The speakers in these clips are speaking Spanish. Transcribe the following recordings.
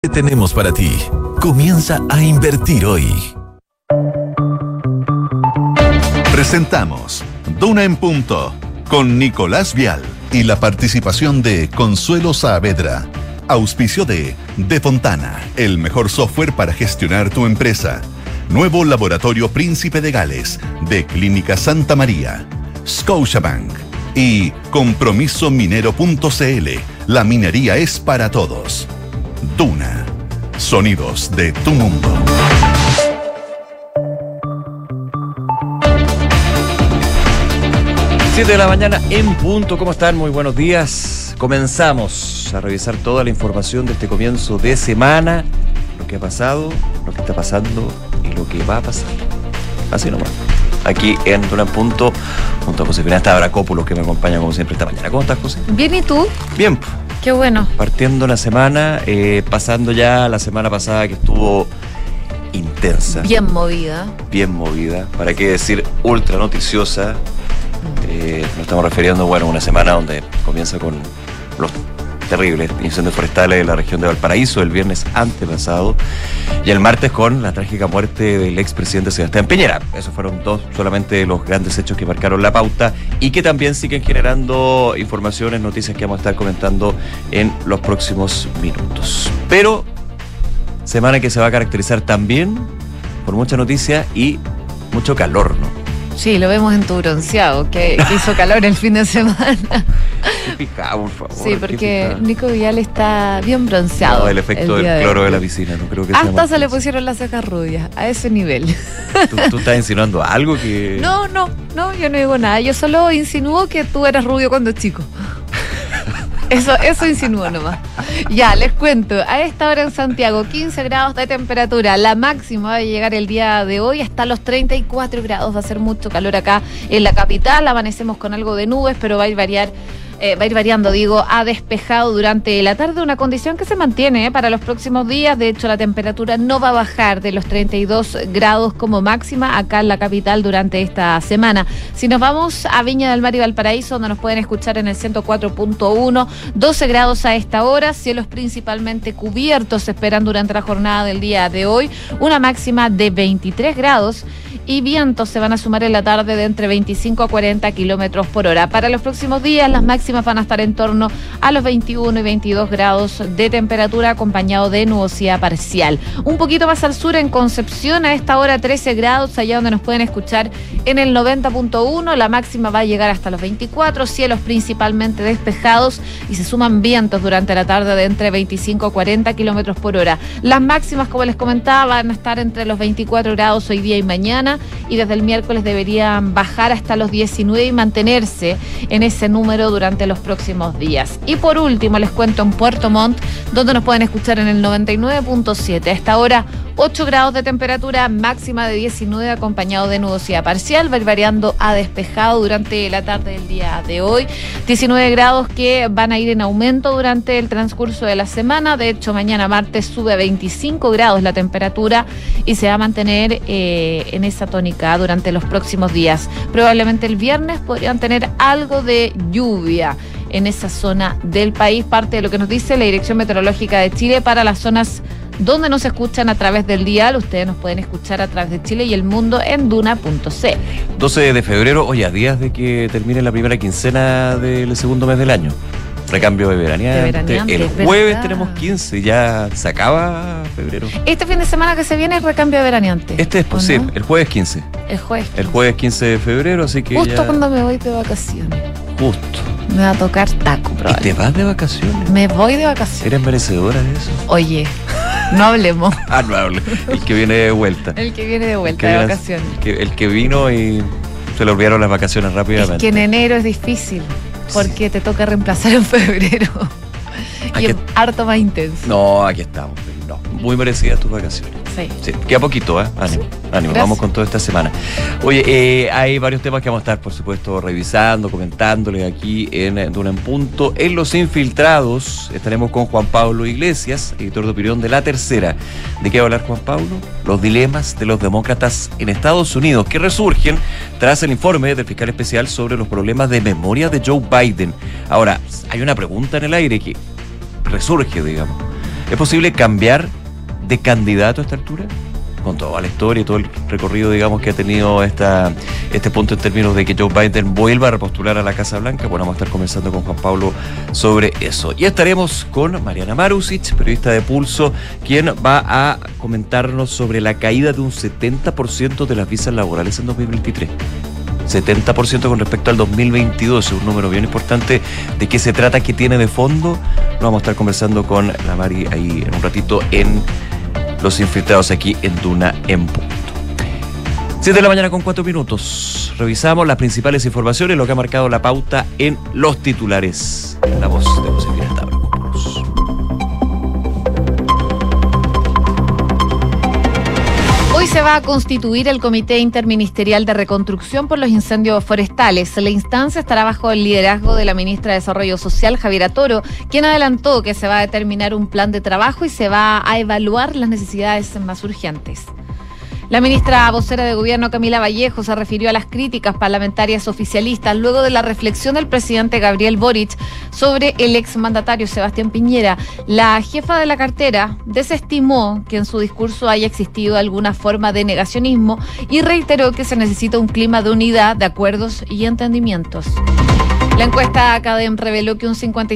que tenemos para ti. Comienza a invertir hoy. Presentamos Duna en Punto con Nicolás Vial y la participación de Consuelo Saavedra. Auspicio de Fontana, el mejor software para gestionar tu empresa. Nuevo Laboratorio Príncipe de Gales, de Clínica Santa María. Scotiabank y Compromisominero.cl. La minería es para todos. Duna. Sonidos de tu mundo. Siete de la mañana en punto. ¿Cómo están? Muy buenos días. Comenzamos a revisar toda la información de este comienzo de semana. Lo que ha pasado, lo que está pasando y lo que va a pasar. Así nomás. Aquí en Duna en Punto, junto a Josefina Stavrakopoulos, que me acompaña como siempre esta mañana. ¿Cómo estás, José? Bien, ¿y tú? Bien. Qué bueno. Partiendo la semana, pasando ya la semana pasada que estuvo intensa. Bien movida. Bien movida. ¿Para qué decir ultra noticiosa? Nos estamos refiriendo, bueno, a una semana donde comienza con los terribles incendios forestales en la región de Valparaíso el viernes antepasado y el martes con la trágica muerte del expresidente Sebastián Piñera. Esos fueron dos solamente los grandes hechos que marcaron la pauta y que también siguen generando informaciones, noticias que vamos a estar comentando en los próximos minutos. Pero semana que se va a caracterizar también por mucha noticia y mucho calor, ¿no? Sí, lo vemos en tu bronceado, que hizo calor el fin de semana. Qué picado, por favor. Sí, porque Nico Vial está bien bronceado. No, el efecto del cloro de la piscina, no creo que sea. Hasta se le pusieron las cejas rubias, a ese nivel. ¿Tú estás insinuando algo que...? No, yo no digo nada. Yo solo insinúo que tú eras rubio cuando chico. Eso insinúo nomás. Ya, les cuento. A esta hora en Santiago, 15 grados de temperatura. La máxima va a llegar el día de hoy hasta los 34 grados. Va a ser mucho calor acá en la capital. Amanecemos con algo de nubes, pero va a ir variando, a despejado durante la tarde, una condición que se mantiene para los próximos días. De hecho, la temperatura no va a bajar de los 32 grados como máxima acá en la capital durante esta semana. Si nos vamos a Viña del Mar y Valparaíso, donde nos pueden escuchar en el 104.1, 12 grados a esta hora, cielos principalmente cubiertos se esperan durante la jornada del día de hoy, una máxima de 23 grados y vientos se van a sumar en la tarde de entre 25 a 40 kilómetros por hora. Para los próximos días, las máximas van a estar en torno a los 21 y 22 grados de temperatura, acompañado de nubosidad parcial. Un poquito más al sur, en Concepción, a esta hora 13 grados, allá donde nos pueden escuchar en el 90.1, la máxima va a llegar hasta los 24, cielos principalmente despejados y se suman vientos durante la tarde de entre 25 a 40 kilómetros por hora. Las máximas, como les comentaba, van a estar entre los 24 grados hoy día y mañana, y desde el miércoles deberían bajar hasta los 19 y mantenerse en ese número durante los próximos días. Y por último les cuento en Puerto Montt, donde nos pueden escuchar en el 99.7. A esta hora 8 grados de temperatura, máxima de 19, acompañado de nubosidad parcial, va a ir variando a despejado durante la tarde del día de hoy. 19 grados que van a ir en aumento durante el transcurso de la semana. De hecho, mañana martes sube a 25 grados la temperatura y se va a mantener en esa tónica durante los próximos días. Probablemente el viernes podrían tener algo de lluvia en esa zona del país, parte de lo que nos dice la Dirección Meteorológica de Chile para las zonas donde nos escuchan a través del dial. Ustedes nos pueden escuchar a través de Chile y el mundo en duna.c. 12 de febrero, hoy a días de que termine la primera quincena del segundo mes del año. Recambio de veraneante. El jueves tenemos 15, ya se acaba febrero. Este fin de semana que se viene es recambio de veraneante. Sí, ¿no? El jueves 15. El jueves 15 de febrero, así que justo cuando me voy de vacaciones. Justo. Me va a tocar taco, ¿Y te vas de vacaciones? Me voy de vacaciones. ¿Eres merecedora de eso? Oye, no hablemos. No hable. El que viene de vuelta. De vacaciones. El que vino y se le olvidaron las vacaciones rápidamente. Es que en enero es difícil, porque te toca reemplazar en febrero. Y es harto más intenso. No, aquí estamos. No, muy merecidas tus vacaciones. Sí, queda poquito, ¿eh? Ánimo, ánimo, vamos con toda esta semana. Oye, hay varios temas que vamos a estar, por supuesto, revisando, comentándoles aquí en Duna en Punto. En Los Infiltrados estaremos con Juan Pablo Iglesias, editor de opinión de La Tercera. ¿De qué va a hablar Juan Pablo? Los dilemas de los demócratas en Estados Unidos, que resurgen tras el informe del fiscal especial sobre los problemas de memoria de Joe Biden. Ahora, hay una pregunta en el aire que resurge, digamos. ¿Es posible cambiar de candidato a esta altura? Con toda la historia y todo el recorrido, digamos, que ha tenido este punto en términos de que Joe Biden vuelva a repostular a la Casa Blanca. Bueno, vamos a estar conversando con Juan Pablo sobre eso. Y estaremos con Mariana Marusic, periodista de Pulso, quien va a comentarnos sobre la caída de un 70% de las visas laborales en 2023. 70% con respecto al 2022, es un número bien importante. ¿De qué se trata? ¿Qué tiene de fondo? Lo vamos a estar conversando con la Mari ahí en un ratito en Los Infiltrados, aquí en Duna en Punto. 7 de la mañana con 4 minutos. Revisamos las principales informaciones, lo que ha marcado la pauta en los titulares. La voz de Josefina Stavropoulos. Hoy se va a constituir el Comité Interministerial de Reconstrucción por los Incendios Forestales. La instancia estará bajo el liderazgo de la ministra de Desarrollo Social, Javiera Toro, quien adelantó que se va a determinar un plan de trabajo y se va a evaluar las necesidades más urgentes. La ministra vocera de Gobierno, Camila Vallejo, se refirió a las críticas parlamentarias oficialistas luego de la reflexión del presidente Gabriel Boric sobre el exmandatario Sebastián Piñera. La jefa de la cartera desestimó que en su discurso haya existido alguna forma de negacionismo y reiteró que se necesita un clima de unidad, de acuerdos y entendimientos. La encuesta CADEM reveló que un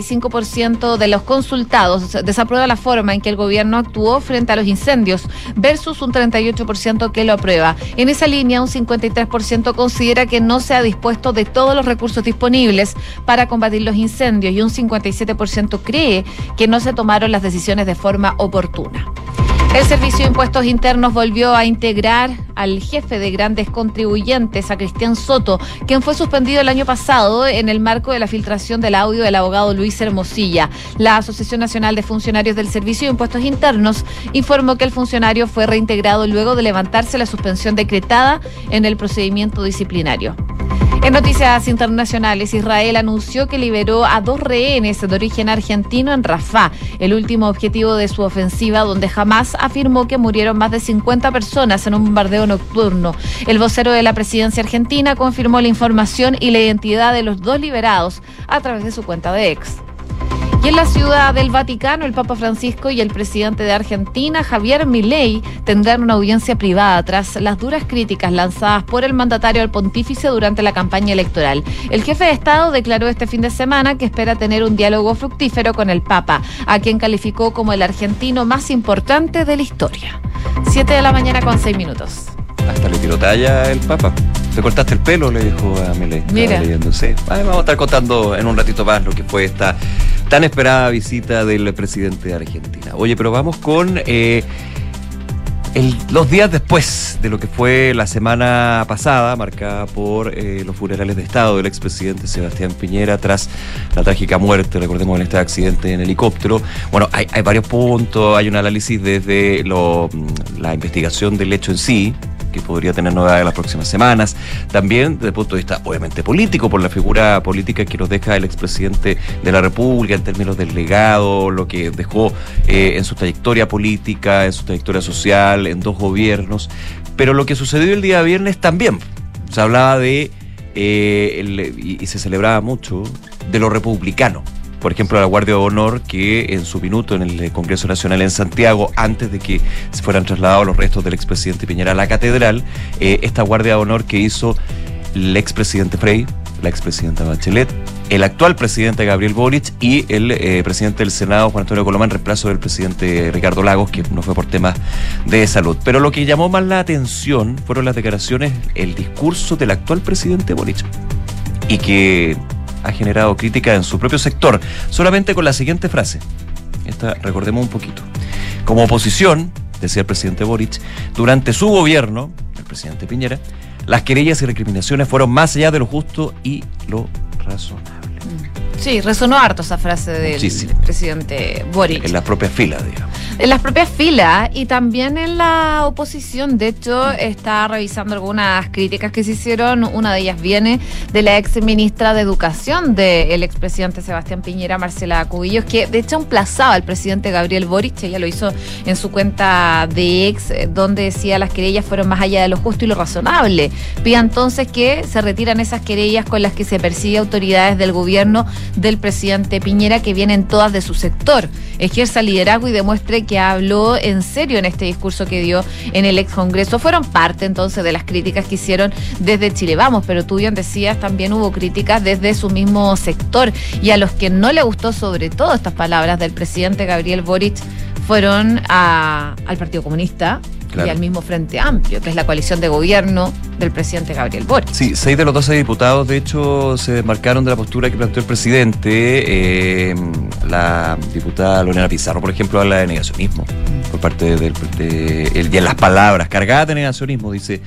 55% de los consultados desaprueba la forma en que el gobierno actuó frente a los incendios, versus un 38% que lo aprueba. En esa línea, un 53% considera que no se ha dispuesto de todos los recursos disponibles para combatir los incendios y un 57% cree que no se tomaron las decisiones de forma oportuna. El Servicio de Impuestos Internos volvió a integrar al jefe de grandes contribuyentes, a Cristian Soto, quien fue suspendido el año pasado en el marco de la filtración del audio del abogado Luis Hermosilla. La Asociación Nacional de Funcionarios del Servicio de Impuestos Internos informó que el funcionario fue reintegrado luego de levantarse la suspensión decretada en el procedimiento disciplinario. En noticias internacionales, Israel anunció que liberó a 2 rehenes de origen argentino en Rafah, el último objetivo de su ofensiva, donde Hamás afirmó que murieron más de 50 personas en un bombardeo nocturno. El vocero de la presidencia argentina confirmó la información y la identidad de los 2 liberados a través de su cuenta de X. Y en la Ciudad del Vaticano, el Papa Francisco y el presidente de Argentina, Javier Milei, tendrán una audiencia privada tras las duras críticas lanzadas por el mandatario al pontífice durante la campaña electoral. El jefe de Estado declaró este fin de semana que espera tener un diálogo fructífero con el Papa, a quien calificó como el argentino más importante de la historia. 7 de la mañana con 6 minutos. Hasta le tiró talla el Papa. ¿Te cortaste el pelo?, le dijo a Milei. Mira. Sí. Vamos a estar contando en un ratito más lo que fue esta tan esperada visita del presidente de Argentina. Oye, pero vamos con los días después de lo que fue la semana pasada, marcada por los funerales de Estado del expresidente Sebastián Piñera tras la trágica muerte, recordemos, en este accidente en helicóptero. Bueno, hay varios puntos, hay un análisis desde la investigación del hecho en sí, que podría tener novedades en las próximas semanas. También desde el punto de vista, obviamente, político, por la figura política que nos deja el expresidente de la República en términos del legado, lo que dejó en su trayectoria política, en su trayectoria social, en 2 gobiernos. Pero lo que sucedió el día viernes también, se hablaba de, y se celebraba mucho, de lo republicano. Por ejemplo, la Guardia de Honor, que en su minuto en el Congreso Nacional en Santiago, antes de que se fueran trasladados los restos del expresidente Piñera a la catedral, esta Guardia de Honor que hizo el expresidente Frey, la expresidenta Bachelet, el actual presidente Gabriel Boric y el presidente del Senado, Juan Antonio Colomán, en reemplazo del presidente Ricardo Lagos, que no fue por temas de salud. Pero lo que llamó más la atención fueron las declaraciones, el discurso del actual presidente Boric, y que ha generado crítica en su propio sector, solamente con la siguiente frase. Esta, recordemos un poquito. Como oposición, decía el presidente Boric, durante su gobierno, el presidente Piñera, las querellas y recriminaciones fueron más allá de lo justo y lo razonable. Sí, resonó harto esa frase del presidente Boric. En las propias filas, digamos. En las propias filas y también en la oposición. De hecho, está revisando algunas críticas que se hicieron. Una de ellas viene de la ex ministra de Educación del expresidente Sebastián Piñera, Marcela Cubillos, que de hecho emplazaba al presidente Gabriel Boric. Ella lo hizo en su cuenta de ex, donde decía las querellas fueron más allá de lo justo y lo razonable. Pide entonces que se retiran esas querellas con las que se persigue autoridades del gobierno del presidente Piñera, que vienen todas de su sector. Ejerza liderazgo y demuestre que habló en serio en este discurso que dio en el ex Congreso. Fueron parte entonces de las críticas que hicieron desde Chile Vamos, pero tú bien decías, también hubo críticas desde su mismo sector, y a los que no le gustó sobre todo estas palabras del presidente Gabriel Boric fueron al Partido Comunista. Claro. Y al mismo Frente Amplio, que es la coalición de gobierno del presidente Gabriel Boric. Sí, 6 de los 12 diputados, de hecho, se desmarcaron de la postura que planteó el presidente. La diputada Lorena Pizarro, por ejemplo, habla de negacionismo por parte de las palabras cargadas de negacionismo, dice.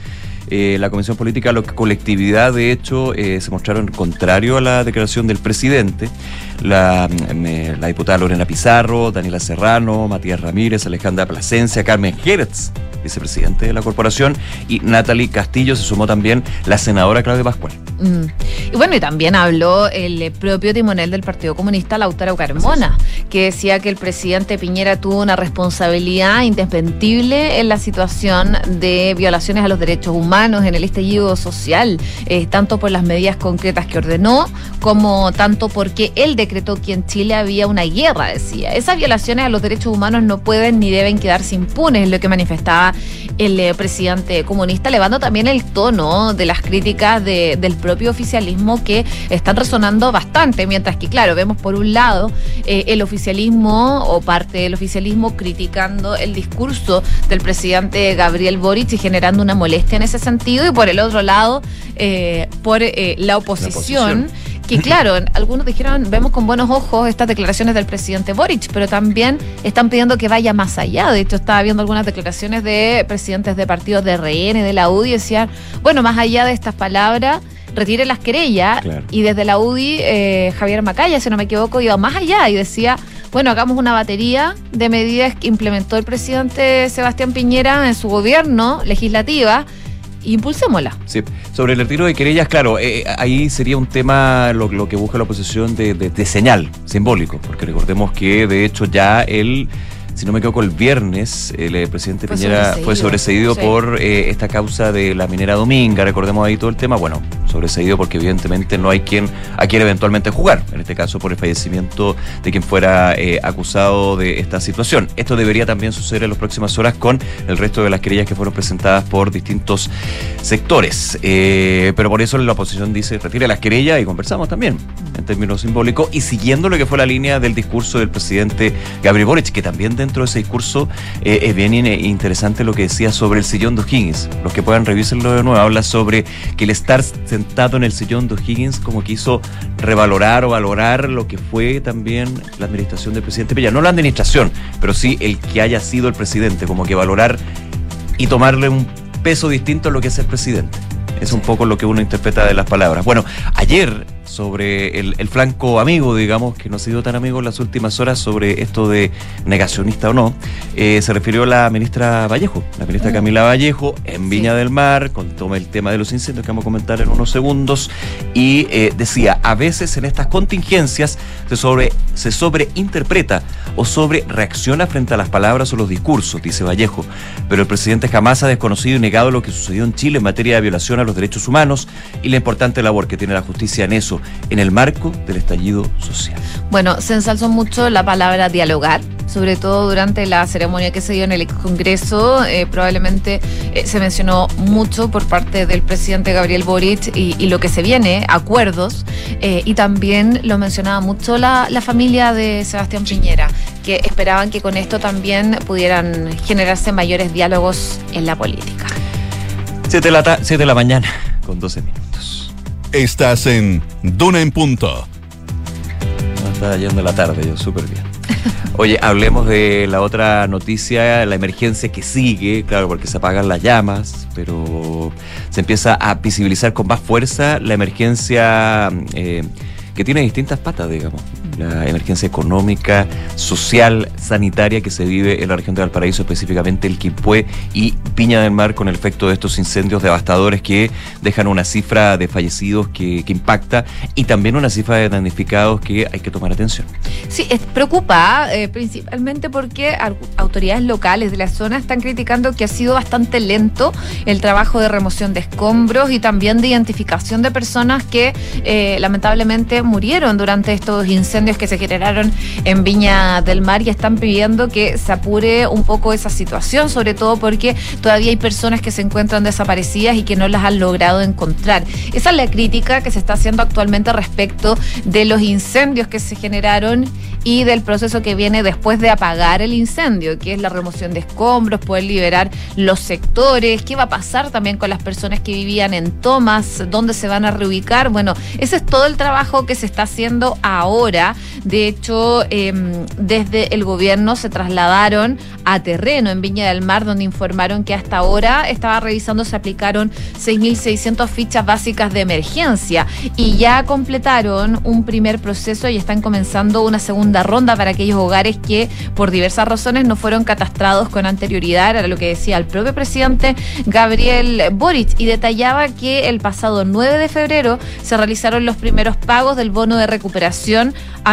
La Comisión Política, la colectividad, de hecho, se mostraron contrario a la declaración del presidente. La diputada Lorena Pizarro, Daniela Serrano, Matías Ramírez, Alejandra Plasencia, Carmen Jerez, vicepresidente de la corporación, y Natalie Castillo. Se sumó también la senadora Claudia Pascual. Y bueno, y también habló el propio timonel del Partido Comunista, Lautaro Carmona, que decía que el presidente Piñera tuvo una responsabilidad indesmentible en la situación de violaciones a los derechos humanos en el estallido social, tanto por las medidas concretas que ordenó, como tanto porque él decretó que en Chile había una guerra, decía. Esas violaciones a los derechos humanos no pueden ni deben quedarse impunes, es lo que manifestaba el presidente comunista, elevando también el tono de las críticas del propio oficialismo, que están resonando bastante, mientras que, claro, vemos por un lado el oficialismo o parte del oficialismo criticando el discurso del presidente Gabriel Boric y generando una molestia en ese sentido, y por el otro lado por la oposición, que claro, algunos dijeron, vemos con buenos ojos estas declaraciones del presidente Boric, pero también están pidiendo que vaya más allá. De hecho, estaba viendo algunas declaraciones de presidentes de partidos de RN, de la UDI, y decían, bueno, más allá de estas palabras, retire las querellas. Claro. Y desde la UDI, Javier Macaya, si no me equivoco, iba más allá y decía, bueno, hagamos una batería de medidas que implementó el presidente Sebastián Piñera en su gobierno legislativa, impulsémosla. Sí, sobre el retiro de querellas, claro, ahí sería un tema lo que busca la oposición de señal, simbólico, porque recordemos que de hecho ya él, si no me equivoco, el viernes el presidente Piñera fue sobreseído por esta causa de la minera Dominga. Recordemos ahí todo el tema. Bueno, sobreseído porque evidentemente no hay a quien eventualmente jugar, en este caso por el fallecimiento de quien fuera acusado de esta situación. Esto debería también suceder en las próximas horas con el resto de las querellas que fueron presentadas por distintos sectores. Pero por eso la oposición dice, retire las querellas, y conversamos también en términos simbólicos, y siguiendo lo que fue la línea del discurso del presidente Gabriel Boric, que también dentro de ese discurso es bien interesante lo que decía sobre el sillón de O'Higgins. Los que puedan revisarlo de nuevo, habla sobre que el estar sentado en el sillón de O'Higgins como quiso revalorar o valorar lo que fue también la administración del presidente Piñera. No la administración, pero sí el que haya sido el presidente, como que valorar y tomarle un peso distinto a lo que es el presidente. Es un poco lo que uno interpreta de las palabras. Bueno, ayer, sobre el flanco amigo, digamos, que no ha sido tan amigo en las últimas horas, sobre esto de negacionista o no, se refirió la ministra Vallejo, la ministra Camila Vallejo, en Viña del Mar, contó el tema de los incendios que vamos a comentar en unos segundos, y decía, a veces en estas contingencias se sobreinterpreta o sobre reacciona frente a las palabras o los discursos, dice Vallejo, pero el presidente jamás ha desconocido y negado lo que sucedió en Chile en materia de violación a los derechos humanos y la importante labor que tiene la justicia en eso, en el marco del estallido social. Bueno, se ensalzó mucho la palabra dialogar, sobre todo durante la ceremonia que se dio en el Congreso. Probablemente se mencionó mucho por parte del presidente Gabriel Boric y lo que se viene, acuerdos, y también lo mencionaba mucho la familia de Sebastián Piñera, que esperaban que con esto también pudieran generarse mayores diálogos en la política. 7 de la mañana, con 12 minutos. Estás en Duna en Punto. No, está yendo la tarde, yo súper bien. Oye, hablemos de la otra noticia, la emergencia que sigue, claro, porque se apagan las llamas, pero se empieza a visibilizar con más fuerza la emergencia que tiene distintas patas, digamos. la emergencia económica, social, sanitaria que se vive en la región de Valparaíso, específicamente el Quilpué y Viña del Mar, con el efecto de estos incendios devastadores que dejan una cifra de fallecidos que impacta y también una cifra de damnificados que hay que tomar atención. Sí, preocupa principalmente porque autoridades locales de la zona están criticando que ha sido bastante lento el trabajo de remoción de escombros y también de identificación de personas que lamentablemente murieron durante estos incendios que se generaron en Viña del Mar, y están pidiendo que se apure un poco esa situación, sobre todo porque todavía hay personas que se encuentran desaparecidas y que no las han logrado encontrar. Esa es la crítica que se está haciendo actualmente respecto de los incendios que se generaron y del proceso que viene después de apagar el incendio, que es la remoción de escombros, poder liberar los sectores, qué va a pasar también con las personas que vivían en tomas, dónde se van a reubicar. Bueno, ese es todo el trabajo que se está haciendo ahora. De hecho, desde el gobierno se trasladaron a terreno en Viña del Mar, donde informaron que hasta ahora estaba revisando, se aplicaron 6.600 fichas básicas de emergencia y ya completaron un primer proceso y están comenzando una segunda ronda para aquellos hogares que por diversas razones no fueron catastrados con anterioridad. Era lo que decía el propio presidente Gabriel Boric, y detallaba que el pasado 9 de febrero se realizaron los primeros pagos del bono de recuperación a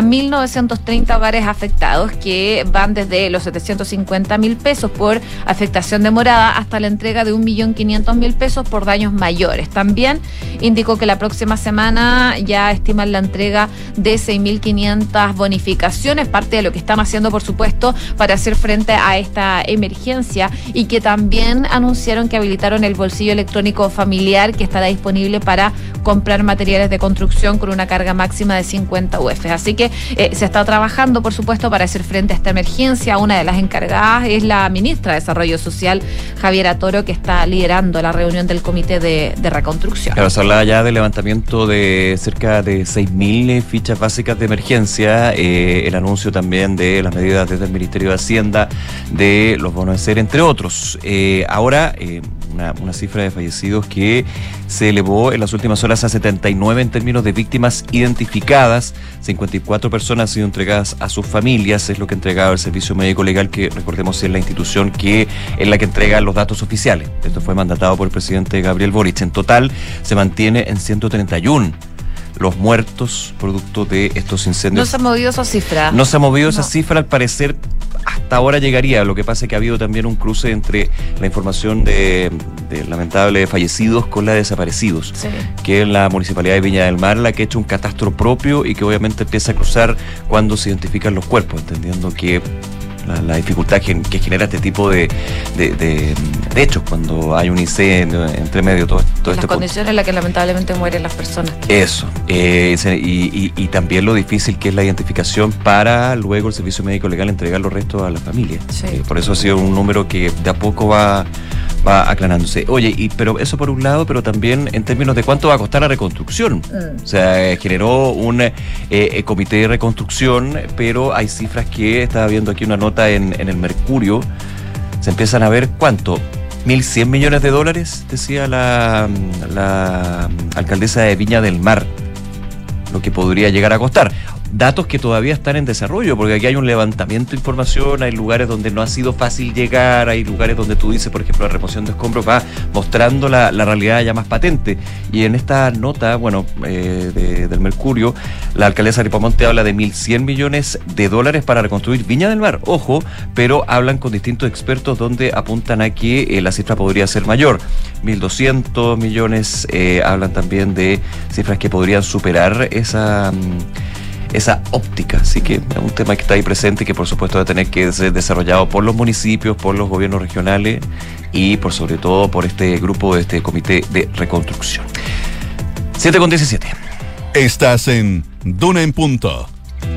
1.930 hogares afectados, que van desde los 750.000 pesos por afectación de morada hasta la entrega de 1.500.000 pesos por daños mayores. También indicó que la próxima semana ya estiman la entrega de 6.500 bonificaciones, parte de lo que están haciendo, por supuesto, para hacer frente a esta emergencia, y que también anunciaron que habilitaron el bolsillo electrónico familiar, que estará disponible para comprar materiales de construcción con una carga máxima de 50 UF. Así que se está trabajando, por supuesto, para hacer frente a esta emergencia. Una de las encargadas es la ministra de Desarrollo Social, Javiera Toro, que está liderando la reunión del Comité de Reconstrucción. Claro, se hablaba ya del levantamiento de cerca de 6.000 fichas básicas de emergencia, el anuncio también de las medidas desde el Ministerio de Hacienda, de los bonos de ser, entre otros. Ahora, una cifra de fallecidos que se elevó en las últimas horas a 79 en términos de víctimas identificadas. 54 personas han sido entregadas a sus familias, es lo que entregaba el Servicio Médico Legal, que recordemos es la institución que es la que entrega los datos oficiales. Esto fue mandatado por el presidente Gabriel Boric. En total se mantiene en 131 los muertos producto de estos incendios. No se ha movido esa cifra. No se ha movido esa cifra, al parecer hasta ahora llegaría. Lo que pasa es que ha habido también un cruce entre la información de lamentable fallecidos con la de desaparecidos, sí, que es la Municipalidad de Viña del Mar la que ha hecho un catastro propio y que obviamente empieza a cruzar cuando se identifican los cuerpos, entendiendo que la dificultad que genera este tipo de hechos cuando hay un incendio entre medio, todo las condiciones en las que lamentablemente mueren las personas. Eso, y también lo difícil que es la identificación para luego el Servicio Médico Legal entregar los restos a la familia. Sí. Por eso ha sido un número que de a poco va aclarándose. Oye, pero eso por un lado, pero también en términos de cuánto va a costar la reconstrucción. O sea, generó un comité de reconstrucción, pero hay cifras que estaba viendo aquí una nota en el Mercurio. Se empiezan a ver cuánto. $1.100 millones, decía la alcaldesa de Viña del Mar, lo que podría llegar a costar. Datos que todavía están en desarrollo, porque aquí hay un levantamiento de información, hay lugares donde no ha sido fácil llegar, hay lugares donde tú dices, por ejemplo, la remoción de escombros va mostrando la realidad ya más patente. Y en esta nota, del Mercurio, la alcaldesa de Ripamonte habla de $1.100 millones para reconstruir Viña del Mar. Ojo, pero hablan con distintos expertos donde apuntan a que la cifra podría ser mayor. 1.200 millones, hablan también de cifras que podrían superar esa óptica. Así que es un tema que está ahí presente y que por supuesto va a tener que ser desarrollado por los municipios, por los gobiernos regionales y por sobre todo por este grupo, de este comité de reconstrucción. 7:17. Estás en Duna en Punto.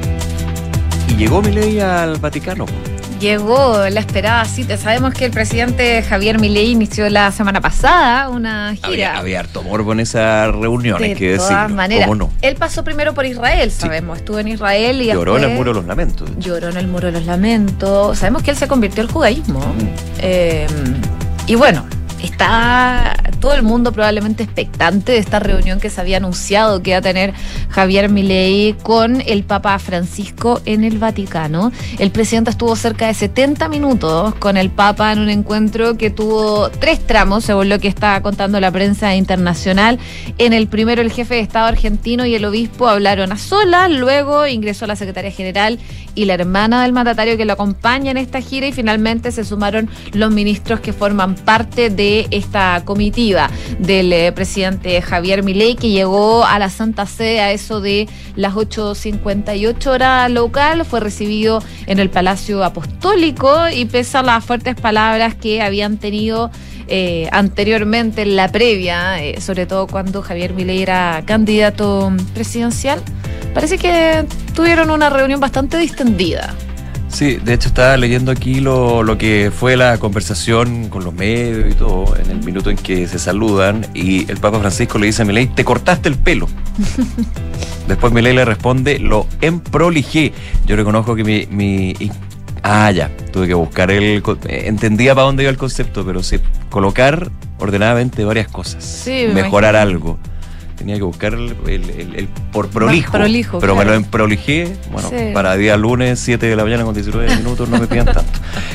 Y llegó Milei al Vaticano. Llegó la esperada cita. Sabemos que el presidente Javier Milei inició la semana pasada una gira. Había harto morbo en esa reunión, hay que decirlo. De todas maneras. ¿Cómo no? Él pasó primero por Israel, sabemos. Sí. Estuvo en Israel y lloró en el Muro de los Lamentos. Lloró en el Muro de los Lamentos. Sabemos que él se convirtió al judaísmo. Y bueno, está todo el mundo probablemente expectante de esta reunión que se había anunciado que iba a tener Javier Milei con el Papa Francisco en el Vaticano. El presidente estuvo cerca de 70 minutos con el Papa en un encuentro que tuvo 3 tramos, según lo que está contando la prensa internacional. En el primero, el jefe de Estado argentino y el obispo hablaron a solas, luego ingresó la secretaria general y la hermana del mandatario que lo acompaña en esta gira, y finalmente se sumaron los ministros que forman parte de esta comitiva del presidente Javier Milei, que llegó a la Santa Sede a eso de las 8:58 hora local. Fue recibido en el Palacio Apostólico y pese a las fuertes palabras que habían tenido anteriormente en la previa, sobre todo cuando Javier Milei era candidato presidencial, parece que tuvieron una reunión bastante distendida. Sí, de hecho estaba leyendo aquí lo que fue la conversación con los medios y todo, en el minuto en que se saludan, y el Papa Francisco le dice a Milei: te cortaste el pelo. Después Milei le responde: lo emprolijé. Yo reconozco que ya, tuve que buscar entendía para dónde iba el concepto, pero sí, colocar ordenadamente varias cosas, sí, mejorar algo. Tenía que buscar el por prolijo, pero claro, me lo emprolijé. Bueno, sí, para día lunes, 7 de la mañana con 19 minutos, no me pidan tanto.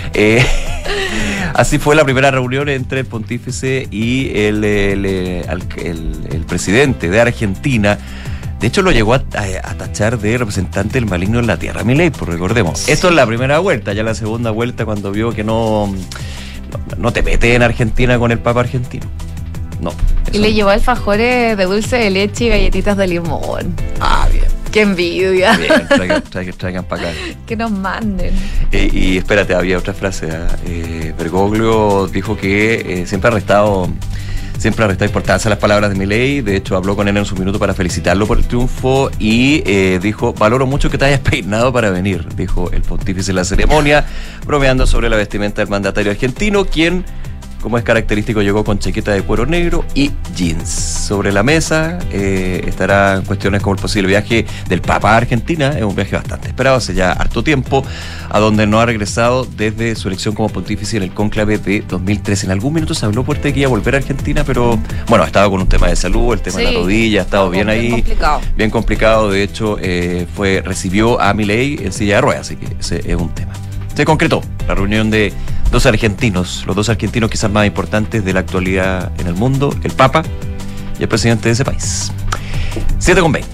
Así fue la primera reunión entre el pontífice y el presidente de Argentina. De hecho, lo llegó a tachar de representante del maligno en la tierra, Milei, pues recordemos. Sí. Esto es la primera vuelta. Ya la segunda vuelta, cuando vio que no te metes en Argentina con el Papa argentino. No. Y le llevó alfajores de dulce de leche y galletitas de limón. Ah, bien. ¡Qué envidia! Bien, traigan para acá. Que nos manden. Y espérate, había otra frase. Bergoglio dijo que siempre ha restado importancia a las palabras de Milei. De hecho, habló con él en su minuto para felicitarlo por el triunfo y dijo: valoro mucho que te hayas peinado para venir, dijo el pontífice en la ceremonia, bromeando sobre la vestimenta del mandatario argentino, quien, como es característico, llegó con chaqueta de cuero negro y jeans. Sobre la mesa estarán cuestiones como el posible viaje del Papa a Argentina. Es un viaje bastante esperado hace ya harto tiempo, a donde no ha regresado desde su elección como pontífice en el cónclave de 2013. En algún minuto se habló fuerte que iba a volver a Argentina, pero bueno, ha estado con un tema de salud, el tema de la rodilla, ha estado bien ahí, bien complicado. De hecho, recibió a Milei en silla de ruedas, así que ese es un tema. Se concretó la reunión de los dos argentinos quizás más importantes de la actualidad en el mundo, el Papa y el presidente de ese país. 7:20.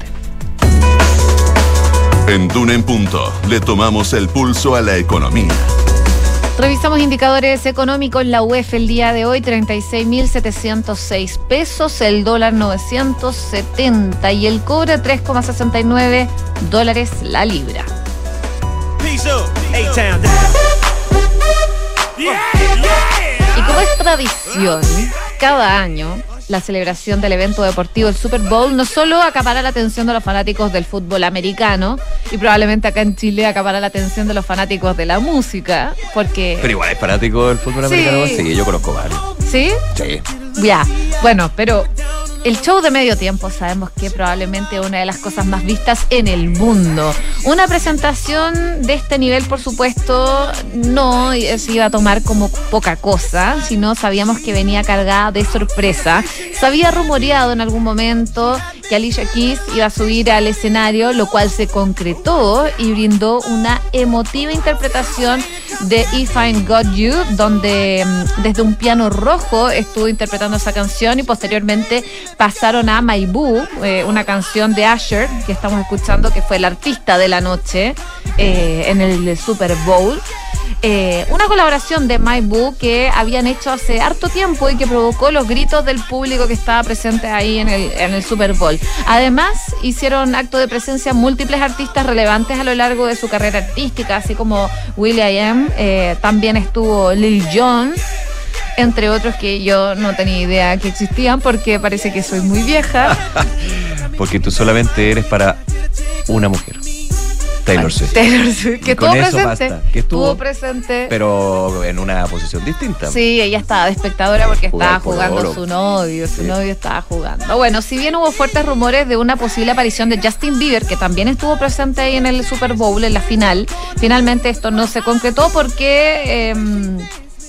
En Duna en Punto le tomamos el pulso a la economía. Revisamos indicadores económicos. La UEF el día de hoy, 36.706 pesos, el dólar 970 y el cobre 3,69 dólares la libra. Y como es tradición, cada año la celebración del evento deportivo, el Super Bowl, no solo acapara la atención de los fanáticos del fútbol americano, y probablemente acá en Chile acapara la atención de los fanáticos de la música, porque... Pero igual es fanático del fútbol americano, sí, yo conozco varios. ¿Sí? Sí. Ya, bueno, pero... el show de medio tiempo sabemos que probablemente es una de las cosas más vistas en el mundo. Una presentación de este nivel, por supuesto, no se iba a tomar como poca cosa, sino sabíamos que venía cargada de sorpresa. Se había rumoreado en algún momento que Alicia Keys iba a subir al escenario, lo cual se concretó y brindó una emotiva interpretación de If I Got You, donde desde un piano rojo estuvo interpretando esa canción, y posteriormente pasaron a My Boo, una canción de Usher que estamos escuchando, que fue el artista de la noche en el Super Bowl. Una colaboración de My Boo que habían hecho hace harto tiempo y que provocó los gritos del público que estaba presente ahí en el Super Bowl. Además, hicieron acto de presencia múltiples artistas relevantes a lo largo de su carrera artística, así como will.i.am, también estuvo Lil Jon, entre otros que yo no tenía idea que existían porque parece que soy muy vieja. Porque tú solamente eres para una mujer. Taylor Swift. Que estuvo presente. Que estuvo presente. Pero en una posición distinta. Sí, ella estaba de espectadora porque estaba jugando su novio. Su novio estaba jugando. Bueno, si bien hubo fuertes rumores de una posible aparición de Justin Bieber, que también estuvo presente ahí en el Super Bowl, en la final, finalmente esto no se concretó porque...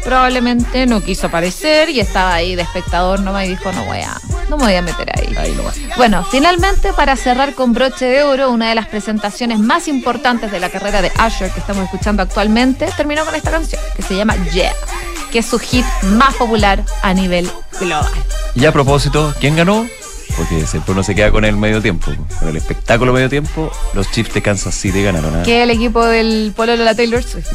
probablemente no quiso aparecer y estaba ahí de espectador nomás y dijo no me voy a meter ahí. Ahí nomás. Bueno, finalmente, para cerrar con broche de oro, una de las presentaciones más importantes de la carrera de Usher que estamos escuchando actualmente, terminó con esta canción, que se llama Yeah, que es su hit más popular a nivel global. Y a propósito, ¿quién ganó? Porque siempre uno se queda con el medio tiempo. Con el espectáculo medio tiempo, los Chiefs de Kansas City ganaron. Que el equipo del pololo de la Taylor Swift.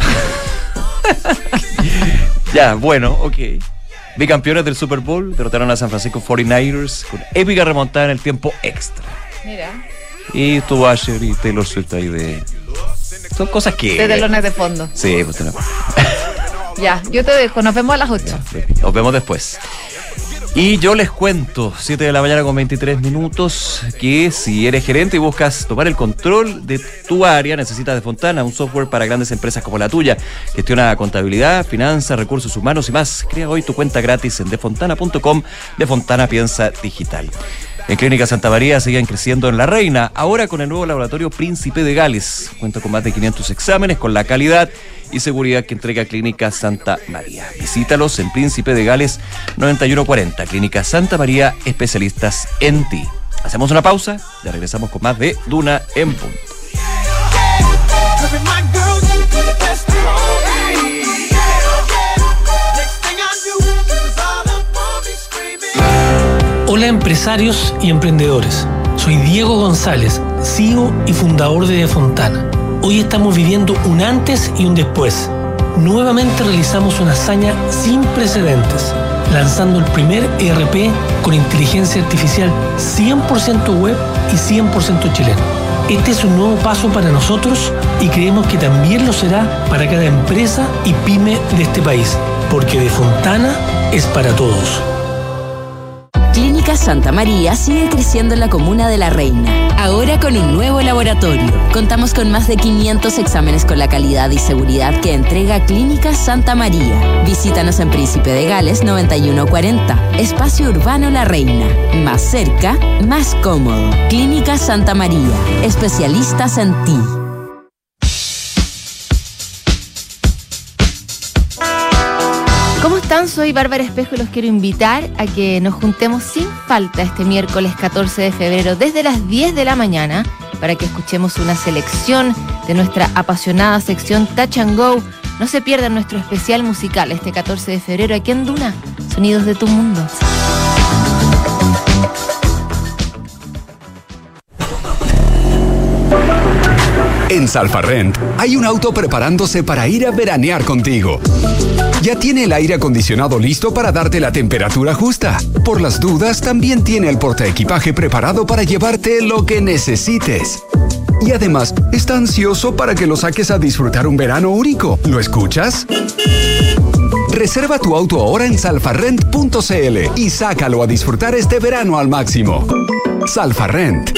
Ya, bueno, ok. Bicampeones del Super Bowl derrotaron a San Francisco 49ers con épica remontada en el tiempo extra. Mira. Y estuvo Usher y Taylor Swift ahí de... Son cosas que... De telones de fondo. Sí, pues tenemos. Ya, yo te dejo, nos vemos a las 8. Nos vemos después. Y yo les cuento, 7 de la mañana con 23 minutos, que si eres gerente y buscas tomar el control de tu área, necesitas Defontana, un software para grandes empresas como la tuya. Gestiona contabilidad, finanzas, recursos humanos y más. Crea hoy tu cuenta gratis en defontana.com. Defontana piensa digital. En Clínica Santa María siguen creciendo en La Reina, ahora con el nuevo laboratorio Príncipe de Gales. Cuenta con más de 500 exámenes, con la calidad y seguridad que entrega Clínica Santa María. Visítalos en Príncipe de Gales 9140. Clínica Santa María, especialistas en ti. Hacemos una pausa, ya regresamos con más de Duna en Punto. Hola empresarios y emprendedores, soy Diego González, CEO y fundador de Defontana. Hoy estamos viviendo un antes y un después. Nuevamente realizamos una hazaña sin precedentes, lanzando el primer ERP con inteligencia artificial 100% web y 100% chileno. Este es un nuevo paso para nosotros y creemos que también lo será para cada empresa y pyme de este país, porque Defontana es para todos. Clínica Santa María sigue creciendo en la comuna de La Reina, ahora con un nuevo laboratorio. Contamos con más de 500 exámenes con la calidad y seguridad que entrega Clínica Santa María. Visítanos en Príncipe de Gales 9140, Espacio Urbano La Reina. Más cerca, más cómodo. Clínica Santa María, especialistas en ti. ¿Cómo están? Soy Bárbara Espejo y los quiero invitar a que nos juntemos sin falta este miércoles 14 de febrero desde las 10 de la mañana para que escuchemos una selección de nuestra apasionada sección Touch and Go. No se pierdan nuestro especial musical este 14 de febrero aquí en Duna, Sonidos de tu Mundo. En Salfarrent hay un auto preparándose para ir a veranear contigo. Ya tiene el aire acondicionado listo para darte la temperatura justa. Por las dudas, también tiene el portaequipaje preparado para llevarte lo que necesites. Y además, está ansioso para que lo saques a disfrutar un verano único. ¿Lo escuchas? Reserva tu auto ahora en salfarrent.cl y sácalo a disfrutar este verano al máximo. Salfarrent.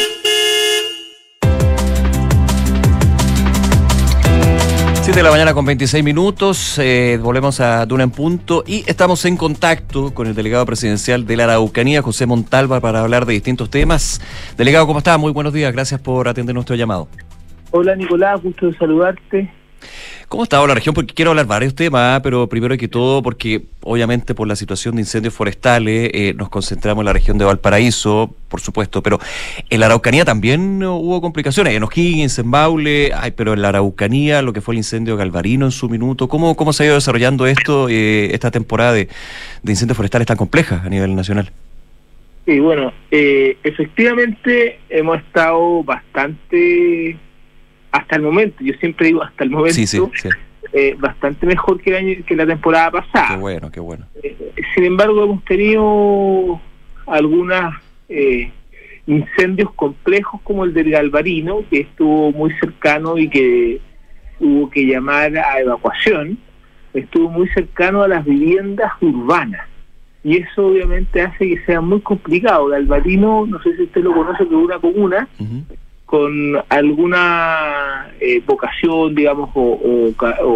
7 de la mañana con 26 minutos, volvemos a Duna en Punto y estamos en contacto con el delegado presidencial de la Araucanía, José Montalva, para hablar de distintos temas. Delegado, ¿cómo está? Muy buenos días, gracias por atender nuestro llamado. Hola Nicolás, gusto de saludarte. ¿Cómo está la región? Porque quiero hablar varios temas, pero primero que todo, porque obviamente por la situación de incendios forestales nos concentramos en la región de Valparaíso, por supuesto, pero en la Araucanía también hubo complicaciones, en O'Higgins, en Maule, pero en la Araucanía, lo que fue el incendio Galvarino en su minuto, ¿cómo se ha ido desarrollando esto, esta temporada de incendios forestales tan compleja a nivel nacional? Sí, bueno, efectivamente hemos estado bastante... Hasta el momento, yo siempre digo hasta el momento, sí. Bastante mejor que la temporada pasada. Qué bueno. Sin embargo, hemos tenido algunos incendios complejos como el del Galvarino, que estuvo muy cercano y que hubo que llamar a evacuación. Estuvo muy cercano a las viviendas urbanas. Y eso obviamente hace que sea muy complicado. Galvarino, no sé si usted lo conoce, pero es una comuna... Uh-huh. Con alguna vocación, digamos, o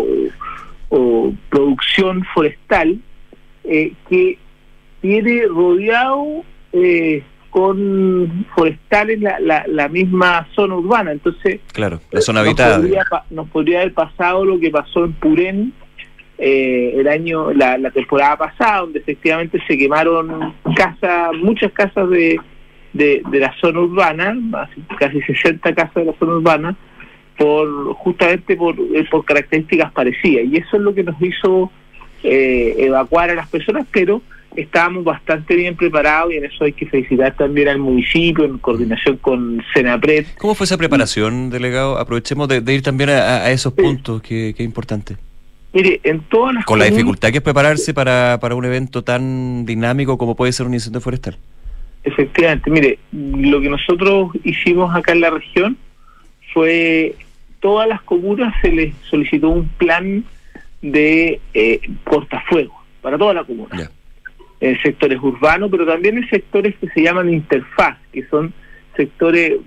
producción forestal que tiene rodeado con forestales la misma zona urbana. Entonces, claro, la zona habitada. Nos podría haber pasado lo que pasó en Purén la temporada pasada, donde efectivamente se quemaron muchas casas de la zona urbana, casi 60 casas de la zona urbana, justamente por características parecidas, y eso es lo que nos hizo evacuar a las personas, pero estábamos bastante bien preparados, y en eso hay que felicitar también al municipio en coordinación con Senapred. ¿Cómo fue esa preparación, delegado? Aprovechemos de ir también a esos puntos, que es importante. Mire, en todas las con la dificultad que es prepararse para un evento tan dinámico como puede ser un incendio forestal. Efectivamente, mire, lo que nosotros hicimos acá en la región fue, todas las comunas se les solicitó un plan de cortafuegos para toda la comuna. Yeah. En sectores urbanos, pero también en sectores que se llaman interfaz, que son sectores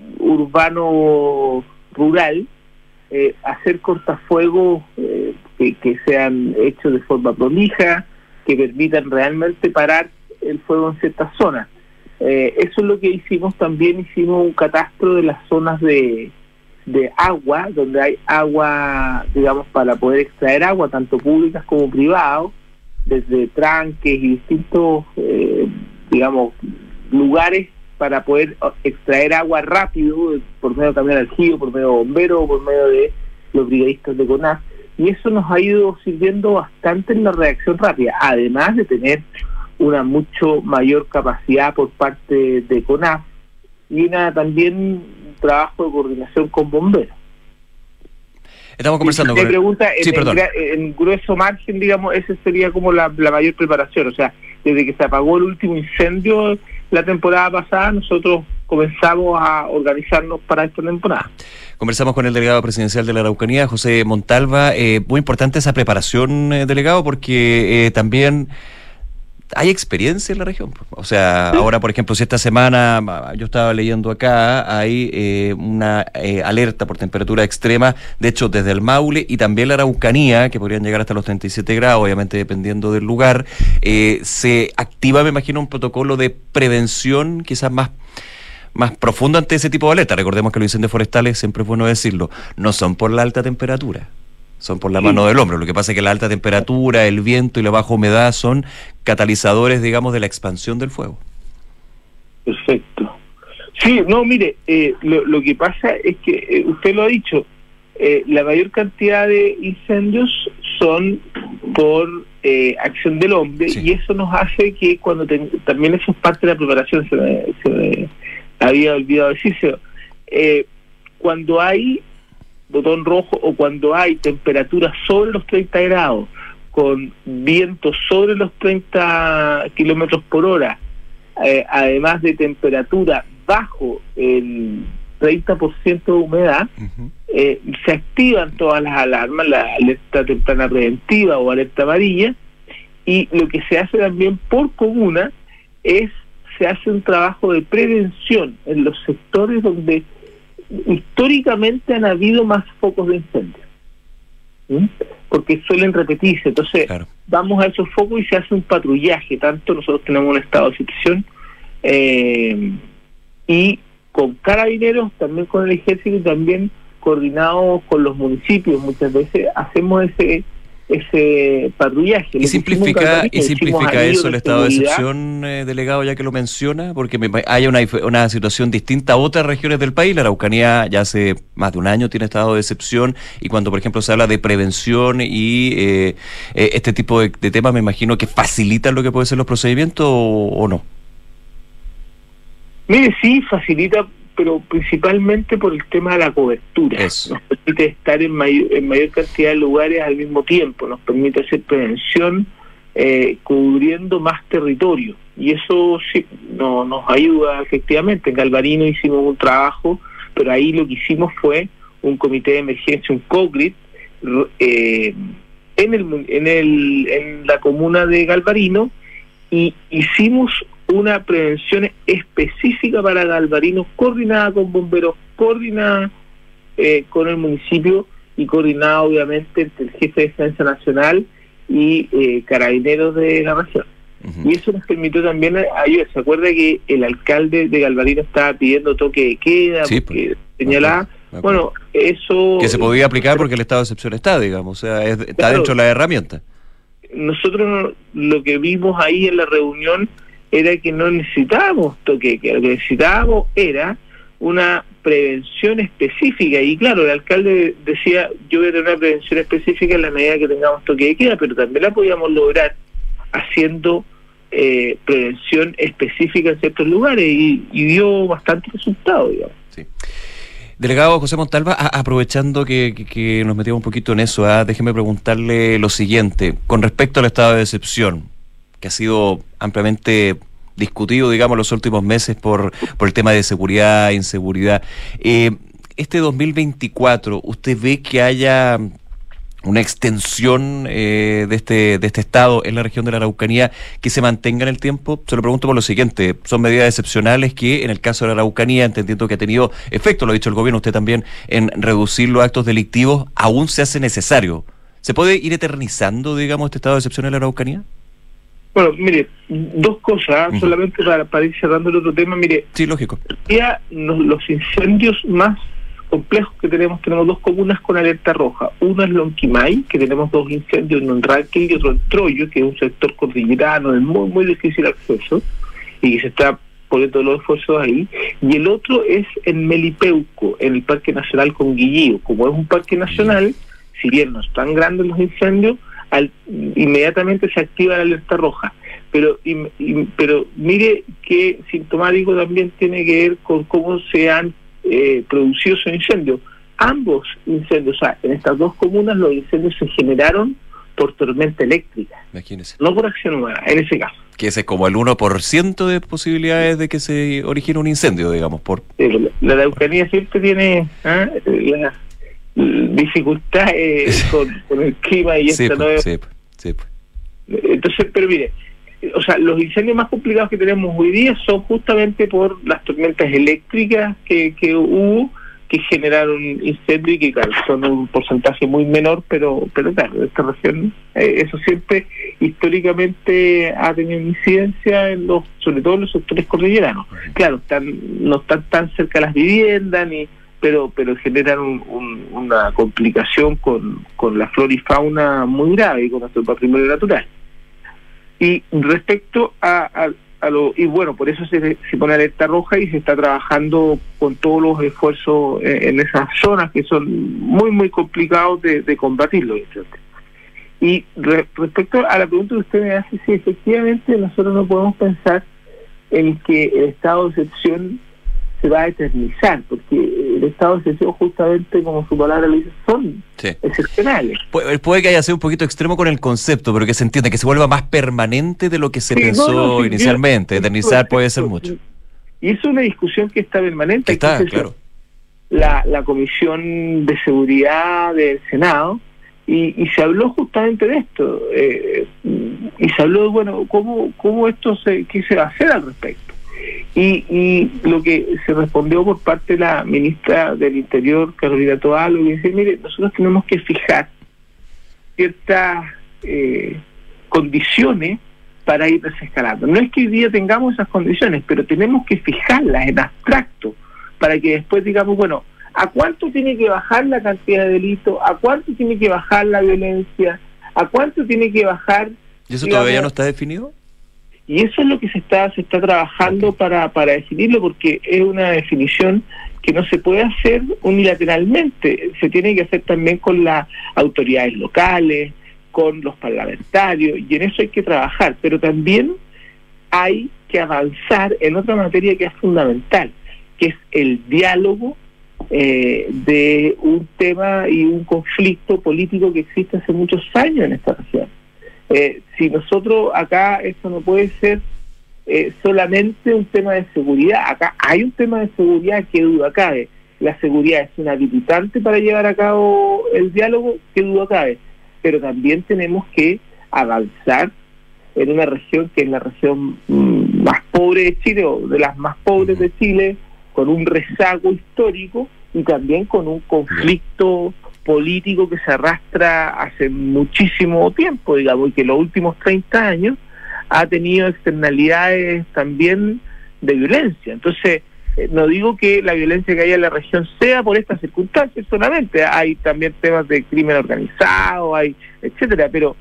urbano-rural, hacer cortafuegos que sean hechos de forma prolija, que permitan realmente parar el fuego en ciertas zonas. Eso es lo que hicimos. También hicimos un catastro de las zonas de agua, donde hay agua, digamos, para poder extraer agua, tanto públicas como privadas, desde tranques y distintos, digamos, lugares para poder extraer agua rápido, por medio de camión aljibe, por medio de bomberos, por medio de los brigadistas de CONAF, y eso nos ha ido sirviendo bastante en la reacción rápida, además de tener una mucho mayor capacidad por parte de CONAF y también un trabajo de coordinación con bomberos. Estamos conversando con... pregunta, sí, en grueso margen, digamos, esa sería como la mayor preparación. O sea, desde que se apagó el último incendio la temporada pasada, nosotros comenzamos a organizarnos para esta temporada. Conversamos con el delegado presidencial de la Araucanía, José Montalva. Muy importante esa preparación, delegado, porque también hay experiencia en la región. O sea, ahora, por ejemplo, si esta semana, yo estaba leyendo acá, hay una alerta por temperatura extrema, de hecho, desde el Maule y también la Araucanía, que podrían llegar hasta los 37 grados, obviamente dependiendo del lugar, se activa, me imagino, un protocolo de prevención quizás más profundo ante ese tipo de alerta. Recordemos que los incendios forestales, siempre es bueno decirlo, no son por la alta temperatura, son por la mano del hombre. Lo que pasa es que la alta temperatura, el viento y la baja humedad son catalizadores, digamos, de la expansión del fuego. Perfecto. Sí, no, mire, lo que pasa es que, usted lo ha dicho, la mayor cantidad de incendios son por acción del hombre, sí. Y eso nos hace que cuando también eso es parte de la preparación, se me había olvidado decirse, cuando hay botón rojo o cuando hay temperaturas sobre los 30 grados, con vientos sobre los 30 kilómetros por hora, además de temperatura bajo el 30% de humedad, se activan todas las alarmas, la alerta temprana preventiva o alerta amarilla, y lo que se hace también por comuna se hace un trabajo de prevención en los sectores donde históricamente han habido más focos de incendio, porque suelen repetirse. Entonces, claro, vamos a esos focos y se hace un patrullaje. Tanto nosotros tenemos un estado de situación y con carabineros, también con el ejército y también coordinados con los municipios. Muchas veces hacemos ese patrullaje. ¿Y simplifica eso el estado de excepción, delegado, ya que lo menciona? Porque hay una situación distinta a otras regiones del país. La Araucanía ya hace más de un año tiene estado de excepción, y cuando, por ejemplo, se habla de prevención y este tipo de temas, me imagino que facilitan lo que pueden ser los procedimientos, ¿o no? Mire, sí, facilita, pero principalmente por el tema de la cobertura. Eso. Nos permite estar en mayor cantidad de lugares al mismo tiempo, nos permite hacer prevención cubriendo más territorio, y eso sí nos ayuda efectivamente. En Galvarino hicimos un trabajo, pero ahí lo que hicimos fue un comité de emergencia, un COGRIT, en la comuna de Galvarino, y hicimos una prevención específica para Galvarino, coordinada con bomberos, coordinada con el municipio y coordinada obviamente entre el jefe de Defensa Nacional y carabineros de la región. Y eso nos permitió también ayudar. ¿Se acuerda que el alcalde de Galvarino estaba pidiendo toque de queda? Sí, porque señalaba, bueno, eso... Que se podía aplicar porque el estado de excepción está, digamos, o sea, está claro, dentro de la herramienta. nosotros lo que vimos ahí en la reunión era que no necesitábamos toque de queda, lo que necesitábamos era una prevención específica. Y claro, el alcalde decía, yo voy a tener una prevención específica en la medida que tengamos toque de queda, pero también la podíamos lograr haciendo prevención específica en ciertos lugares, y dio bastante resultado, digamos. Sí. Delegado José Montalva, aprovechando que nos metimos un poquito en eso, déjeme preguntarle lo siguiente, con respecto al estado de excepción, que ha sido ampliamente discutido, digamos, los últimos meses por el tema de seguridad, inseguridad. Este 2024, ¿usted ve que haya una extensión de este estado en la región de la Araucanía que se mantenga en el tiempo? Se lo pregunto por lo siguiente, son medidas excepcionales que en el caso de la Araucanía, entendiendo que ha tenido efecto, lo ha dicho el gobierno, usted también, en reducir los actos delictivos, aún se hace necesario. ¿Se puede ir eternizando, digamos, este estado de excepción en la Araucanía? Bueno, mire, dos cosas, solamente para ir cerrando el otro tema. Mire, sí, lógico. Los incendios más complejos que tenemos dos comunas con alerta roja. Uno es Lonquimay, que tenemos 2 incendios, uno en Rankin y otro en Troyo, que es un sector cordillerano de muy, muy difícil acceso, y que se está poniendo los esfuerzos ahí. Y el otro es en Melipeuco, en el Parque Nacional Conguillío. Como es un parque nacional, si bien no están grandes los incendios, inmediatamente se activa la alerta roja. Pero mire que sintomático también tiene que ver con cómo se han producido esos incendios. Ambos incendios, o sea, en estas 2 comunas los incendios se generaron por tormenta eléctrica. Imagínese. No por acción humana, en ese caso. Que ese es como el 1% de posibilidades de que se origine un incendio, digamos. La Araucanía siempre tiene la dificultad con el clima y esta nueva... Sí. Entonces, pero mire, o sea, los incendios más complicados que tenemos hoy día son justamente por las tormentas eléctricas que hubo, que generaron incendios, y que claro, son un porcentaje muy menor, pero claro, en esta región eso siempre históricamente ha tenido incidencia sobre todo en los sectores cordilleranos. Claro, no están tan cerca las viviendas, pero generan una complicación con la flora y fauna muy grave y con nuestro patrimonio natural. Y respecto y bueno, por eso se pone alerta roja y se está trabajando con todos los esfuerzos en esas zonas que son muy, muy complicados de combatirlo. Y respecto a la pregunta que usted me hace, sí, efectivamente nosotros no podemos pensar en que el estado de excepción se va a eternizar, porque el estado de excepción, justamente como su palabra lo dice, son excepcionales. Puede que haya sido un poquito extremo con el concepto, pero que se entienda, que se vuelva más permanente de lo que se pensó inicialmente. Eternizar puede ser mucho. Y es una discusión que está permanente. Está, claro. La Comisión de Seguridad del Senado, y se habló justamente de esto, y se habló de, bueno, cómo esto qué se va a hacer al respecto. Y lo que se respondió por parte de la ministra del Interior, Carolina Toá, lo que dice, mire, nosotros tenemos que fijar ciertas condiciones para ir desescalando. No es que hoy día tengamos esas condiciones, pero tenemos que fijarlas en abstracto, para que después digamos, bueno, ¿a cuánto tiene que bajar la cantidad de delitos? ¿A cuánto tiene que bajar la violencia? ¿A cuánto tiene que bajar? ¿Y eso todavía no está definido? Y eso es lo que se está trabajando para definirlo, porque es una definición que no se puede hacer unilateralmente, se tiene que hacer también con las autoridades locales, con los parlamentarios, y en eso hay que trabajar, pero también hay que avanzar en otra materia que es fundamental, que es el diálogo de un tema y un conflicto político que existe hace muchos años en esta región. Si nosotros acá, esto no puede ser solamente un tema de seguridad. Acá hay un tema de seguridad, que duda cabe. La seguridad es un habilitante para llevar a cabo el diálogo, que duda cabe. Pero también tenemos que avanzar en una región que es la región más pobre de Chile, o de las más pobres de Chile, con un rezago histórico y también con un conflicto político que se arrastra hace muchísimo tiempo, digamos, y que en los últimos 30 años ha tenido externalidades también de violencia. Entonces, no digo que la violencia que hay en la región sea por estas circunstancias solamente, hay también temas de crimen organizado, hay etcétera, pero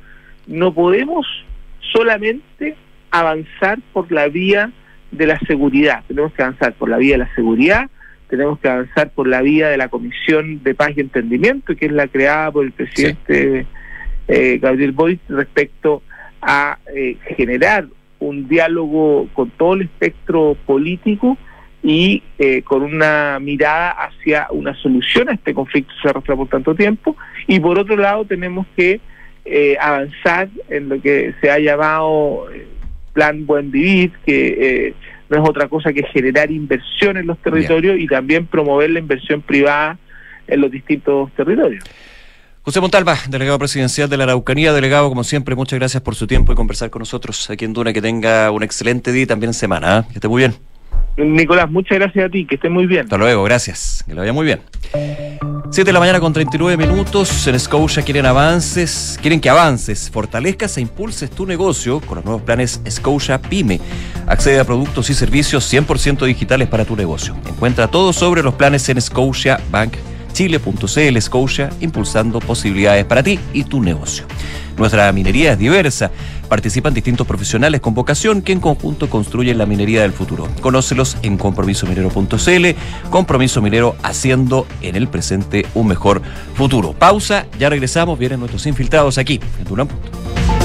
no podemos solamente avanzar por la vía de la seguridad, tenemos que avanzar por la vía de la seguridad, tenemos que avanzar por la vía de la Comisión de Paz y Entendimiento, que es la creada por el presidente Gabriel Boric, respecto a generar un diálogo con todo el espectro político y con una mirada hacia una solución a este conflicto que se arrastra por tanto tiempo. Y por otro lado tenemos que avanzar en lo que se ha llamado Plan Buen Vivir, que no es otra cosa que generar inversión en los territorios y también promover la inversión privada en los distintos territorios. José Montalva, delegado presidencial de la Araucanía. Delegado, como siempre, muchas gracias por su tiempo y conversar con nosotros aquí en Duna. Que tenga un excelente día y también semana, ¿eh? Que esté muy bien. Nicolás, muchas gracias a ti, que esté muy bien. Hasta luego, gracias, que le vaya muy bien. 7 de la mañana con 39 minutos. En Scotia quieren que avances, fortalezcas e impulses tu negocio con los nuevos planes Scotia Pyme. Accede a productos y servicios 100% digitales para tu negocio. Encuentra todo sobre los planes en scotiabankchile.cl. Scotia, impulsando posibilidades para ti y tu negocio. Nuestra minería es diversa. Participan distintos profesionales con vocación que en conjunto construyen la minería del futuro. Conócelos en compromisominero.cl. Compromiso Minero, haciendo en el presente un mejor futuro. Pausa, ya regresamos. Vienen nuestros infiltrados aquí en Duna en Punto.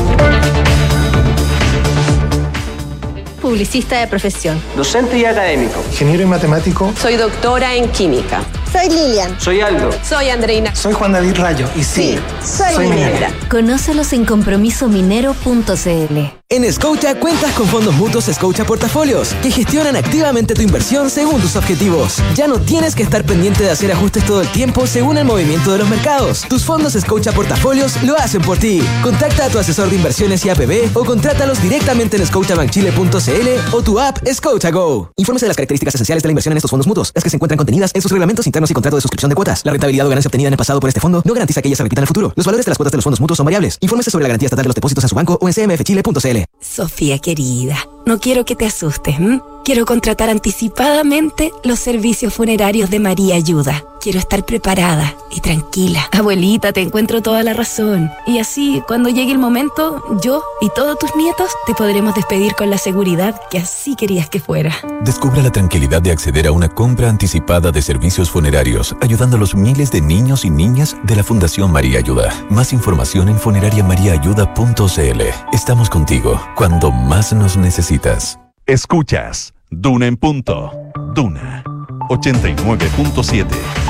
Publicista de profesión. Docente y académico. Ingeniero y matemático. Soy doctora en química. Soy Lilian. Soy Aldo. Soy Andreina. Soy Juan David Rayo. Y sí, soy minera. Conócelos en compromisominero.cl. En Scotia cuentas con fondos mutuos Scotia Portafolios, que gestionan activamente tu inversión según tus objetivos. Ya no tienes que estar pendiente de hacer ajustes todo el tiempo según el movimiento de los mercados. Tus fondos Scotia Portafolios lo hacen por ti. Contacta a tu asesor de inversiones y APB o contrátalos directamente en scotiabankchile.cl o tu app Scotia Go. Infórmese de las características esenciales de la inversión en estos fondos mutuos, las que se encuentran contenidas en sus reglamentos internos y contrato de suscripción de cuotas. La rentabilidad o ganancia obtenida en el pasado por este fondo no garantiza que ella se repita en el futuro. Los valores de las cuotas de los fondos mutuos son variables. Infórmese sobre la garantía estatal de los depósitos en su banco o en cmfchile.cl. Sofía querida, no quiero que te asustes, ¿m? Quiero contratar anticipadamente los servicios funerarios de María Ayuda. Quiero estar preparada y tranquila. Abuelita, te encuentro toda la razón. Y así, cuando llegue el momento, yo y todos tus nietos te podremos despedir con la seguridad que así querías que fuera. Descubra la tranquilidad de acceder a una compra anticipada de servicios funerarios, ayudando a los miles de niños y niñas de la Fundación María Ayuda. Más información en funerariamariaayuda.cl. Estamos contigo cuando más nos necesitas. Escuchas Duna en Punto. Duna 89.7.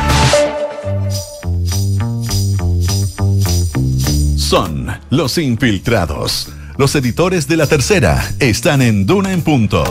Son los infiltrados. Los editores de La Tercera están en Duna en Punto.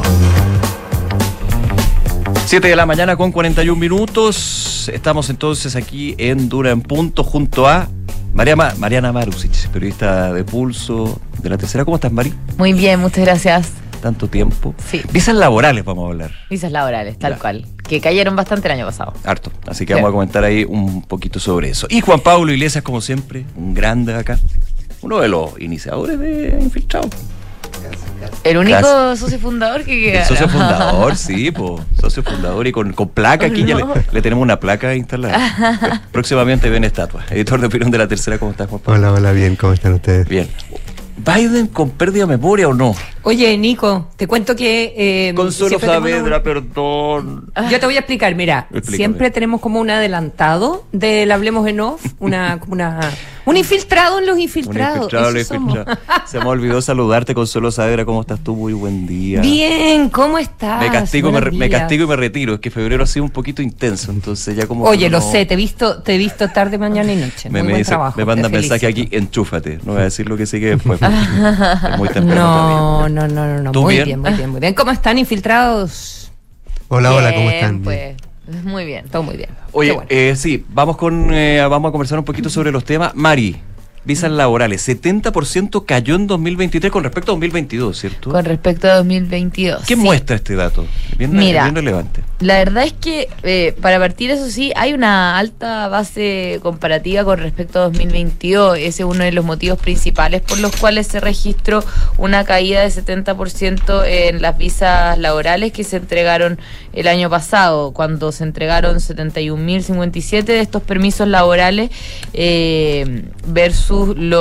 7 de la mañana con 41 minutos. Estamos entonces aquí en Duna en Punto junto a Mariana Marusic, periodista de Pulso de La Tercera. ¿Cómo estás, Mari? Muy bien, muchas gracias. Tanto tiempo. Sí. Visas laborales vamos a hablar. Visas laborales, tal cual. Que cayeron bastante el año pasado. Harto. Así que vamos a comentar ahí un poquito sobre eso. Y Juan Pablo Iglesias, como siempre, un grande acá. Uno de los iniciadores de Infiltrado. El único socio fundador que queda. El socio fundador, sí, socio fundador y con placa aquí. Ya le tenemos una placa instalada. Próximamente ven estatua. Editor de opinión de La Tercera, ¿cómo estás, Juan Pablo? Hola, bien, ¿cómo están ustedes? Bien. ¿Biden con pérdida de memoria o no? Oye, Nico, te cuento que... Consuelo Saavedra, perdón. Yo te voy a explicar, mira, siempre tenemos como un adelantado del Hablemos en Off, un infiltrado en los infiltrados. Se me olvidó saludarte, Consuelo Saavedra, ¿cómo estás tú? Muy buen día. Bien, ¿cómo estás? Me castigo y me retiro, es que febrero ha sido un poquito intenso, entonces ya como... Oye, lo sé, te he visto tarde, mañana y noche. Muy buen trabajo. Me manda mensaje aquí, enchúfate, no voy a decir lo que sigue después. Es muy temprano. No. Muy bien. ¿Cómo están, infiltrados? Hola, ¿cómo están? Pues, muy bien, todo muy bien. Oye, sí, vamos a conversar un poquito sobre los temas. Mari, visas laborales, 70% cayó en 2023 con respecto a 2022, ¿cierto? Con respecto a 2022. ¿Qué muestra este dato? Bien relevante. La verdad es que, para partir, eso sí, hay una alta base comparativa con respecto a 2022. Ese es uno de los motivos principales por los cuales se registró una caída de 70% en las visas laborales que se entregaron el año pasado, cuando se entregaron 71.057 de estos permisos laborales versus los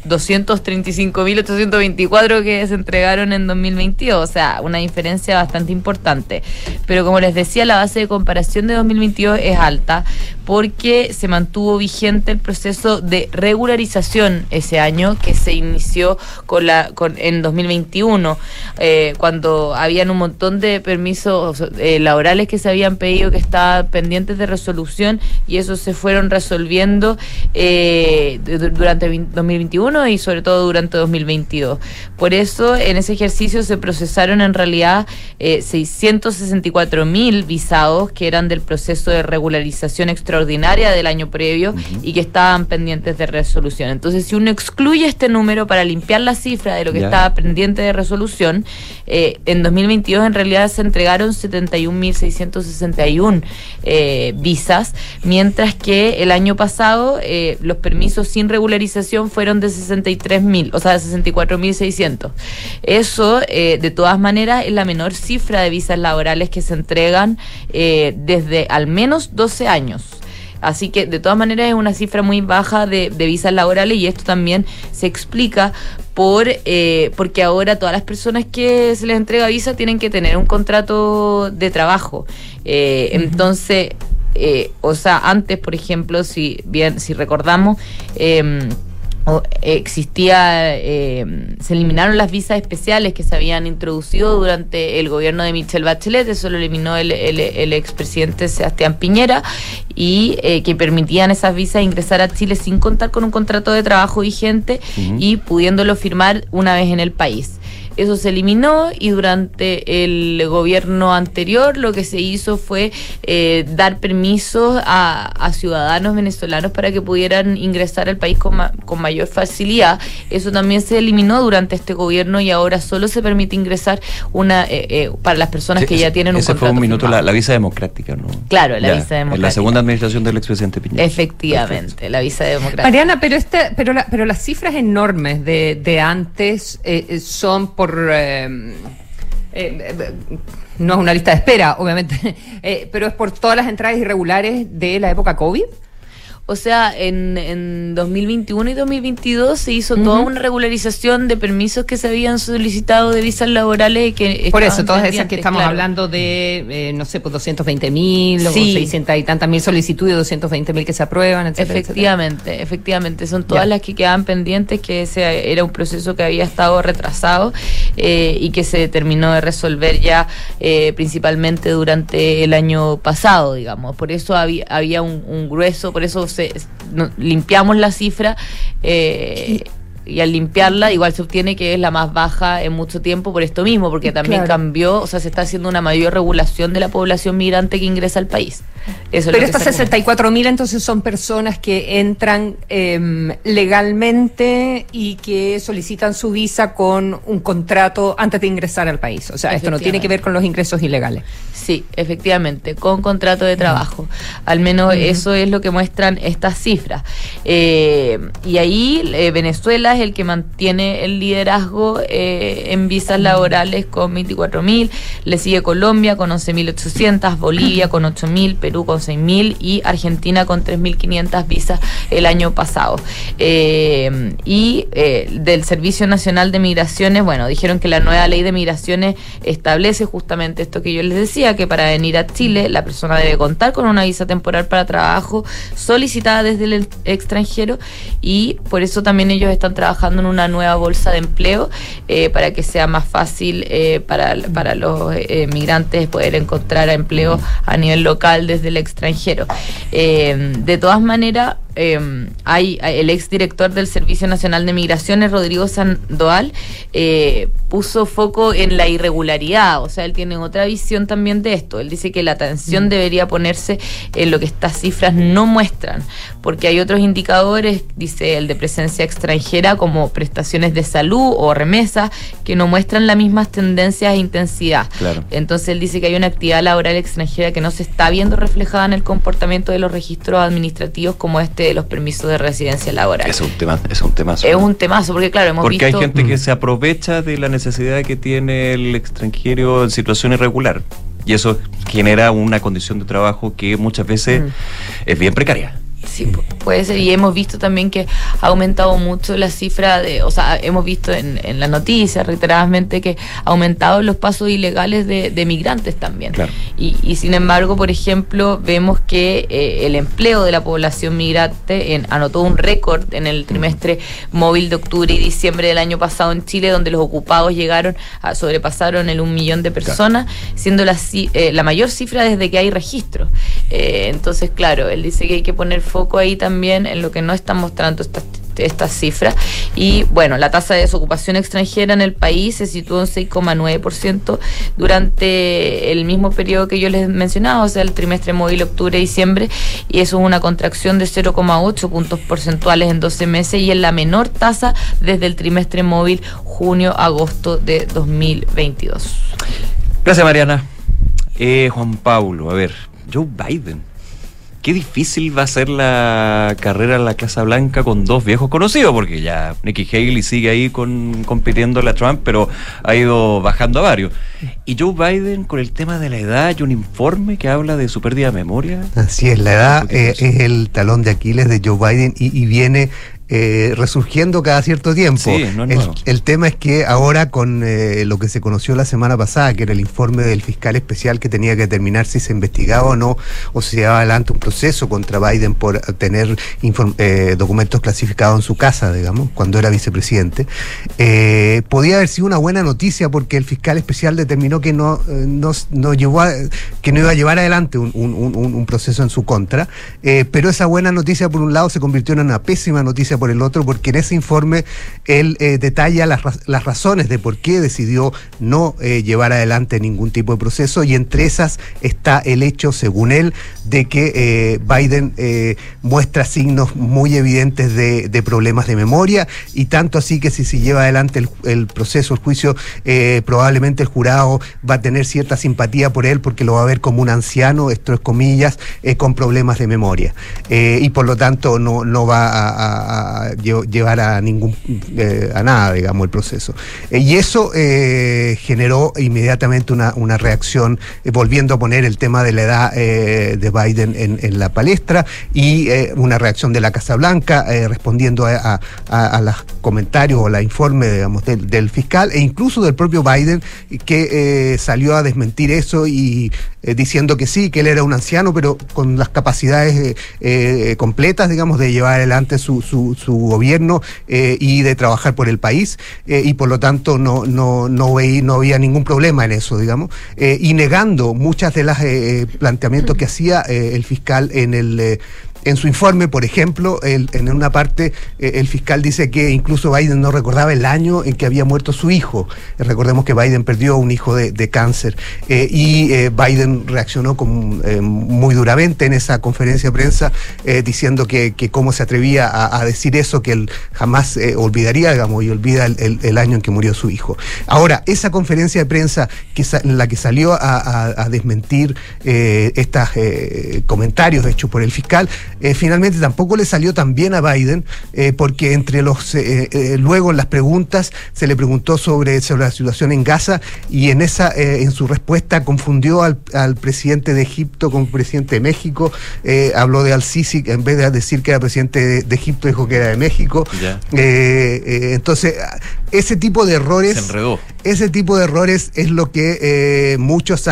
235.824 que se entregaron en 2022, o sea, una diferencia bastante importante. Pero como les decía, la base de comparación de 2022 es alta porque se mantuvo vigente el proceso de regularización ese año, que se inició en 2021, cuando habían un montón de permisos laborales que se habían pedido que estaban pendientes de resolución, y esos se fueron resolviendo durante 2021 y sobre todo durante 2022. Por eso en ese ejercicio se procesaron en realidad 664.000 visados que eran del proceso de regularización extraordinaria del año previo y que estaban pendientes de resolución. Entonces, si uno excluye este número para limpiar la cifra de lo que estaba pendiente de resolución, en 2022 en realidad se entregaron 71.661 visas, mientras que el año pasado los permisos sin regularización fueron de 63.000, o sea, de 64.600. Eso, de todas maneras, es la menor cifra de visas laborales que se entregan desde al menos 12 años. Así que de todas maneras es una cifra muy baja de visas laborales, y esto también se explica porque ahora todas las personas que se les entrega visa tienen que tener un contrato de trabajo. Entonces, o sea, antes, por ejemplo, si recordamos, se eliminaron las visas especiales que se habían introducido durante el gobierno de Michelle Bachelet. Eso lo eliminó el expresidente Sebastián Piñera, y que permitían esas visas ingresar a Chile sin contar con un contrato de trabajo vigente y pudiéndolo firmar una vez en el país. Eso se eliminó, y durante el gobierno anterior lo que se hizo fue dar permisos a ciudadanos venezolanos para que pudieran ingresar al país con mayor facilidad. Eso también se eliminó durante este gobierno, y ahora solo se permite ingresar para las personas que ya tienen un contrato. Ese fue un minuto la visa democrática, ¿no? Claro, la visa democrática. En la segunda administración del expresidente Piñera. Efectivamente. Perfecto. La visa democrática. Mariana, pero las cifras enormes de antes son por... no es una lista de espera, obviamente, pero es por todas las entradas irregulares de la época COVID. O sea, en 2021 y 2022 se hizo toda una regularización de permisos que se habían solicitado de visas laborales. Por eso, todas esas que estamos hablando de, no sé, pues 220.000 o 600 y tantas mil solicitudes, 220.000 que se aprueban, etcétera. Efectivamente, son todas las que quedaban pendientes, que ese era un proceso que había estado retrasado y que se terminó de resolver ya principalmente durante el año pasado, digamos. Por eso había un grueso, por eso limpiamos la cifra, y al limpiarla igual se obtiene que es la más baja en mucho tiempo por esto mismo, porque también cambió, o sea, se está haciendo una mayor regulación de la población migrante que ingresa al país. Eso. Pero estas 64.000 entonces son personas que entran legalmente y que solicitan su visa con un contrato antes de ingresar al país. O sea, esto no tiene que ver con los ingresos ilegales. Sí, efectivamente, con contrato de trabajo. Al menos eso es lo que muestran estas cifras. Y ahí Venezuela es el que mantiene el liderazgo en visas laborales con 24.000. Le sigue Colombia con 11.800, Bolivia con 8.000, Perú con 6.000 y Argentina con 3.500 visas el año pasado. Y del Servicio Nacional de Migraciones, bueno, dijeron que la nueva ley de migraciones establece justamente esto que yo les decía, que para venir a Chile la persona debe contar con una visa temporal para trabajo solicitada desde el extranjero, y por eso también ellos están trabajando en una nueva bolsa de empleo para que sea más fácil para los migrantes poder encontrar empleo a nivel local desde el extranjero. De todas maneras, hay el exdirector del Servicio Nacional de Migraciones, Rodrigo Sandoval, puso foco en la irregularidad. O sea, él tiene otra visión también de esto. Él dice que la atención debería ponerse en lo que estas cifras no muestran, porque hay otros indicadores, dice el de presencia extranjera, como prestaciones de salud o remesas, que no muestran las mismas tendencias e intensidad. Claro. Entonces él dice que hay una actividad laboral extranjera que no se está viendo reflejada en el comportamiento de los registros administrativos, como de los permisos de residencia laboral. Es un temazo. Es un temazo, porque claro, hemos visto... Porque hay gente que se aprovecha de la necesidad que tiene el extranjero en situación irregular, y eso genera una condición de trabajo que muchas veces es bien precaria. Sí, puede ser. Y hemos visto también que ha aumentado mucho la cifra hemos visto en las noticias reiteradamente que ha aumentado los pasos ilegales de migrantes también. Claro. Y sin embargo, por ejemplo, vemos que el empleo de la población migrante anotó un récord en el trimestre móvil de octubre y diciembre del año pasado en Chile, donde los ocupados sobrepasaron el 1 millón de personas, siendo la mayor cifra desde que hay registro. Entonces, claro, él dice que hay que poner foco ahí también en lo que no están mostrando estas cifras. Y bueno, la tasa de desocupación extranjera en el país se situó en 6,9% durante el mismo periodo que yo les mencionaba, o sea, el trimestre móvil octubre-diciembre, y eso es una contracción de 0,8 puntos porcentuales en 12 meses y es la menor tasa desde el trimestre móvil junio-agosto de 2022. Gracias, Mariana. Juan Pablo, a ver, Joe Biden. Qué difícil va a ser la carrera en la Casa Blanca con dos viejos conocidos, porque ya Nikki Haley sigue ahí compitiendo a Trump, pero ha ido bajando a varios. Y Joe Biden, con el tema de la edad, hay un informe que habla de su pérdida de memoria. Así es, la edad es el talón de Aquiles de Joe Biden y viene resurgiendo cada cierto tiempo. Sí, no es nuevo. El tema es que ahora con lo que se conoció la semana pasada, que era el informe del fiscal especial que tenía que determinar si se investigaba o no, o se llevaba adelante un proceso contra Biden por tener documentos clasificados en su casa, digamos, cuando era vicepresidente, podía haber sido una buena noticia porque el fiscal especial determinó que no iba a llevar adelante un proceso en su contra, pero esa buena noticia por un lado se convirtió en una pésima noticia por el otro, porque en ese informe él detalla las razones de por qué decidió no llevar adelante ningún tipo de proceso, y entre esas está el hecho, según él, de que Biden muestra signos muy evidentes de problemas de memoria, y tanto así que si se lleva adelante el proceso, el juicio, probablemente el jurado va a tener cierta simpatía por él porque lo va a ver como un anciano, esto es comillas, con problemas de memoria, y por lo tanto no va a llevar a nada, digamos, el proceso. Y eso generó inmediatamente una reacción, volviendo a poner el tema de la edad de Biden en la palestra, y una reacción de la Casa Blanca respondiendo a los comentarios o al informe, digamos, del fiscal, e incluso del propio Biden, que salió a desmentir eso y diciendo que sí, que él era un anciano, pero con las capacidades completas, digamos, de llevar adelante su gobierno y de trabajar por el país, y por lo tanto no había ningún problema en eso, digamos, y negando muchas de las planteamientos que hacía el fiscal en su informe. Por ejemplo, en una parte el fiscal dice que incluso Biden no recordaba el año en que había muerto su hijo. Recordemos que Biden perdió un hijo de cáncer, y Biden reaccionó muy duramente en esa conferencia de prensa, diciendo que cómo se atrevía a decir eso, que él jamás olvidaría, digamos, y olvida el año en que murió su hijo. Ahora, esa conferencia de prensa en la que salió a desmentir estos comentarios hechos por el fiscal, finalmente tampoco le salió tan bien a Biden, porque luego en las preguntas se le preguntó sobre la situación en Gaza, y en su respuesta confundió al presidente de Egipto con el presidente de México, habló de Al-Sisi, en vez de decir que era presidente de Egipto dijo que era de México. Entonces, ese tipo de errores se enredó. Ese tipo de errores es lo que muchos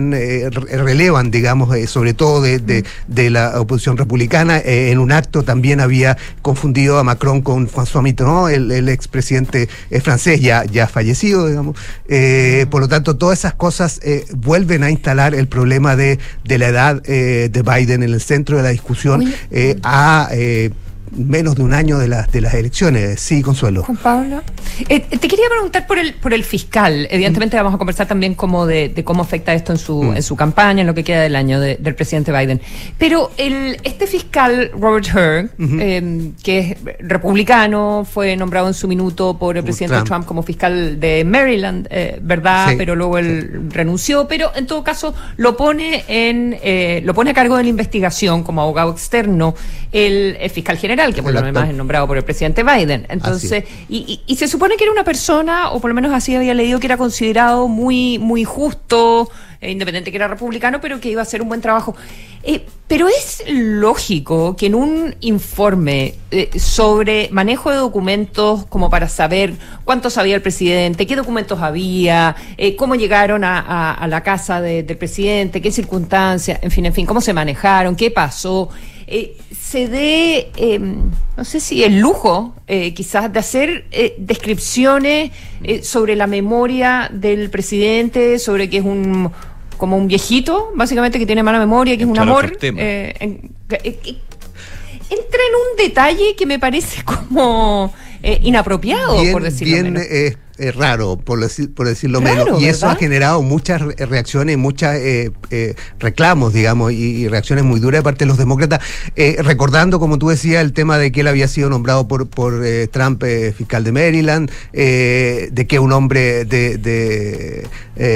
relevan, digamos, sobre todo de la oposición republicana. En un acto también había confundido a Macron con François Mitterrand, el expresidente francés ya fallecido, digamos. Por lo tanto, todas esas cosas vuelven a instalar el problema de la edad de Biden en el centro de la discusión a menos de un año de las elecciones. Sí, Consuelo. Juan Pablo, te quería preguntar por el fiscal. Evidentemente vamos a conversar también de cómo afecta esto en su campaña, en lo que queda del año del presidente Biden. Pero este fiscal, Robert Hur, que es republicano, fue nombrado en su minuto por el presidente Trump como fiscal de Maryland, ¿verdad? Sí, pero luego él renunció, pero en todo caso lo pone a cargo de la investigación como abogado externo el fiscal general, general, que por lo demás es nombrado por el presidente Biden. Entonces, y se supone que era una persona, o por lo menos así había leído, que era considerado muy, muy justo, independiente que era republicano, pero que iba a hacer un buen trabajo. Pero es lógico que en un informe sobre manejo de documentos, como para saber cuánto sabía el presidente, qué documentos había, cómo llegaron a la casa del presidente, qué circunstancias, en fin, cómo se manejaron, qué pasó, se dé, no sé si el lujo, quizás, de hacer descripciones sobre la memoria del presidente, sobre que es como un viejito, básicamente, que tiene mala memoria, que es un amor. Entra en un detalle que me parece como inapropiado, por decirlo menos. Raro, por decirlo Raro, menos. Y ¿verdad? eso ha generado muchas reacciones, muchas reclamos, digamos, y reacciones muy duras de parte de los demócratas, recordando, como tú decías, el tema de que él había sido nombrado por Trump fiscal de Maryland, de que un hombre de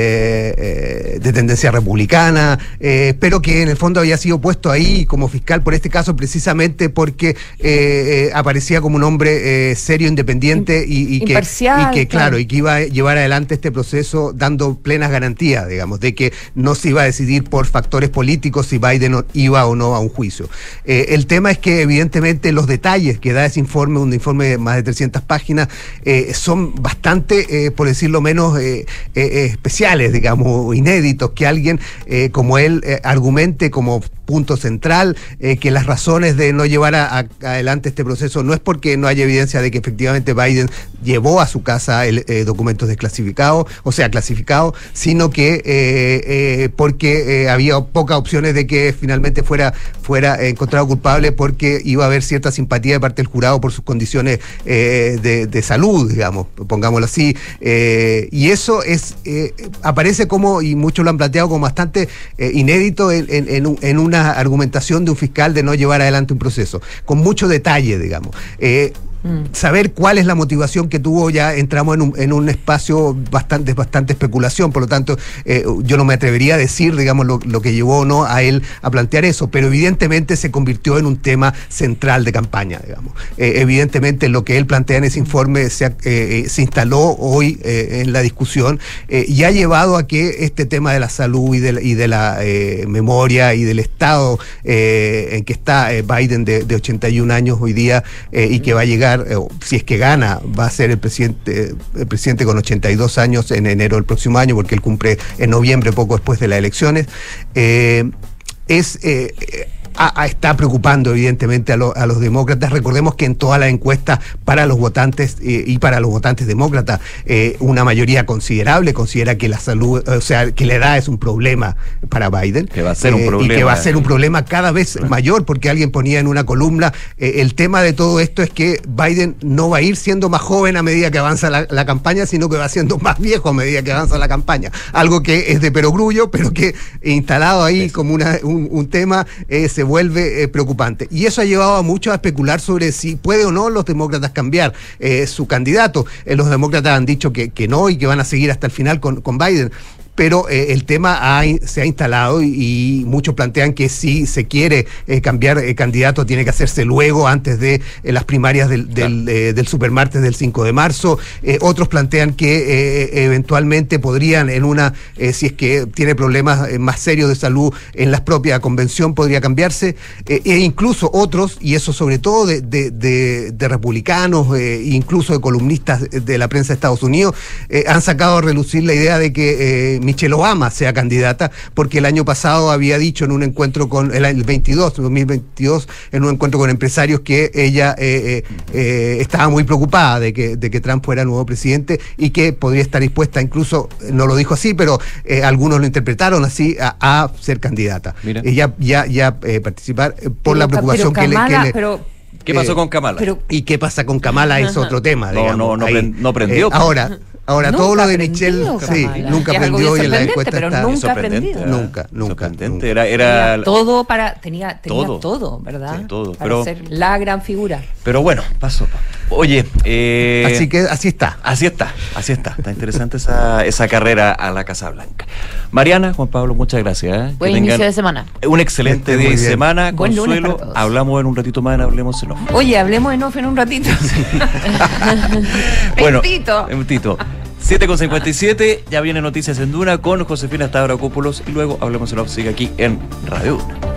tendencia republicana, pero que en el fondo había sido puesto ahí como fiscal por este caso precisamente porque aparecía como un hombre serio, independiente y que claro, y que iba a llevar adelante este proceso dando plenas garantías, digamos, de que no se iba a decidir por factores políticos si Biden iba o no a un juicio. El tema es que evidentemente los detalles que da ese informe, un informe de más de 300 páginas, son bastante, por decirlo menos, especiales, digamos, inéditos, que alguien como él argumente como punto central que las razones de no llevar adelante este proceso no es porque no haya evidencia de que efectivamente Biden llevó a su casa documentos desclasificados, o sea, clasificados, sino que porque había pocas opciones de que finalmente fuera encontrado culpable, porque iba a haber cierta simpatía de parte del jurado por sus condiciones de salud, digamos, pongámoslo así, y eso aparece como, y muchos lo han planteado como bastante inédito en una argumentación de un fiscal de no llevar adelante un proceso, con mucho detalle, digamos. Saber cuál es la motivación que tuvo, ya entramos en un espacio bastante especulación, por lo tanto yo no me atrevería a decir, digamos, lo que llevó o no a él a plantear eso, pero evidentemente se convirtió en un tema central de campaña, digamos. Evidentemente lo que él plantea en ese informe se instaló hoy en la discusión y ha llevado a que este tema de la salud y de la memoria y del estado en que está Biden de 81 años hoy día y que va a llegar, si es que gana, va a ser el presidente con 82 años en enero del próximo año, porque él cumple en noviembre, poco después de las elecciones, está preocupando evidentemente a los demócratas. Recordemos que en todas las encuestas para los votantes y para los votantes demócratas, una mayoría considerable considera que la salud, o sea, que la edad es un problema para Biden. Que va a ser un problema. Y que va a ser un problema cada vez mayor, porque alguien ponía en una columna, el tema de todo esto es que Biden no va a ir siendo más joven a medida que avanza la campaña, sino que va siendo más viejo a medida que avanza la campaña. Algo que es de perogrullo, pero que instalado ahí como un tema se vuelve preocupante. Y eso ha llevado a muchos a especular sobre si puede o no los demócratas cambiar su candidato. Los demócratas han dicho que no y que van a seguir hasta el final con Biden. Pero el tema se ha instalado y muchos plantean que si se quiere cambiar candidato tiene que hacerse luego, antes de las primarias del supermartes del 5 de marzo. Otros plantean que eventualmente podrían si es que tiene problemas más serios de salud, en la propia convención podría cambiarse. E incluso otros, y eso sobre todo de republicanos, incluso de columnistas de la prensa de Estados Unidos, han sacado a relucir la idea de que Michelle Obama sea candidata, porque el año pasado había dicho en un encuentro con el 2022, en un encuentro con empresarios, que ella estaba muy preocupada de que Trump fuera el nuevo presidente y que podría estar dispuesta, incluso no lo dijo así, pero algunos lo interpretaron así, a ser candidata. Ella ya participar por la preocupación ¿qué pasó con Kamala? ¿Y qué pasa con Kamala? Es otro tema. No prendió. Ahora todo lo de Michelle, nunca aprendió, y en la encuesta pero está nunca aprendido. Nunca. Era todo tenía todo, ¿verdad? Sí, todo, para ser la gran figura. Pero bueno, pasó. Oye, así que así está. Así está. Está interesante esa carrera a la Casa Blanca. Mariana, Juan Pablo, muchas gracias. Buen inicio de semana. Un excelente día y semana. Buen lunes Consuelo, para todos. hablamos en un ratito más, hablemos en off. Oye, hablemos en off en un ratito. Bueno, Tito. un tito. 7:57, ya viene Noticias en Duna con Josefina Stavrakopoulos y luego hablemos en off, sigue aquí en Radio Duna.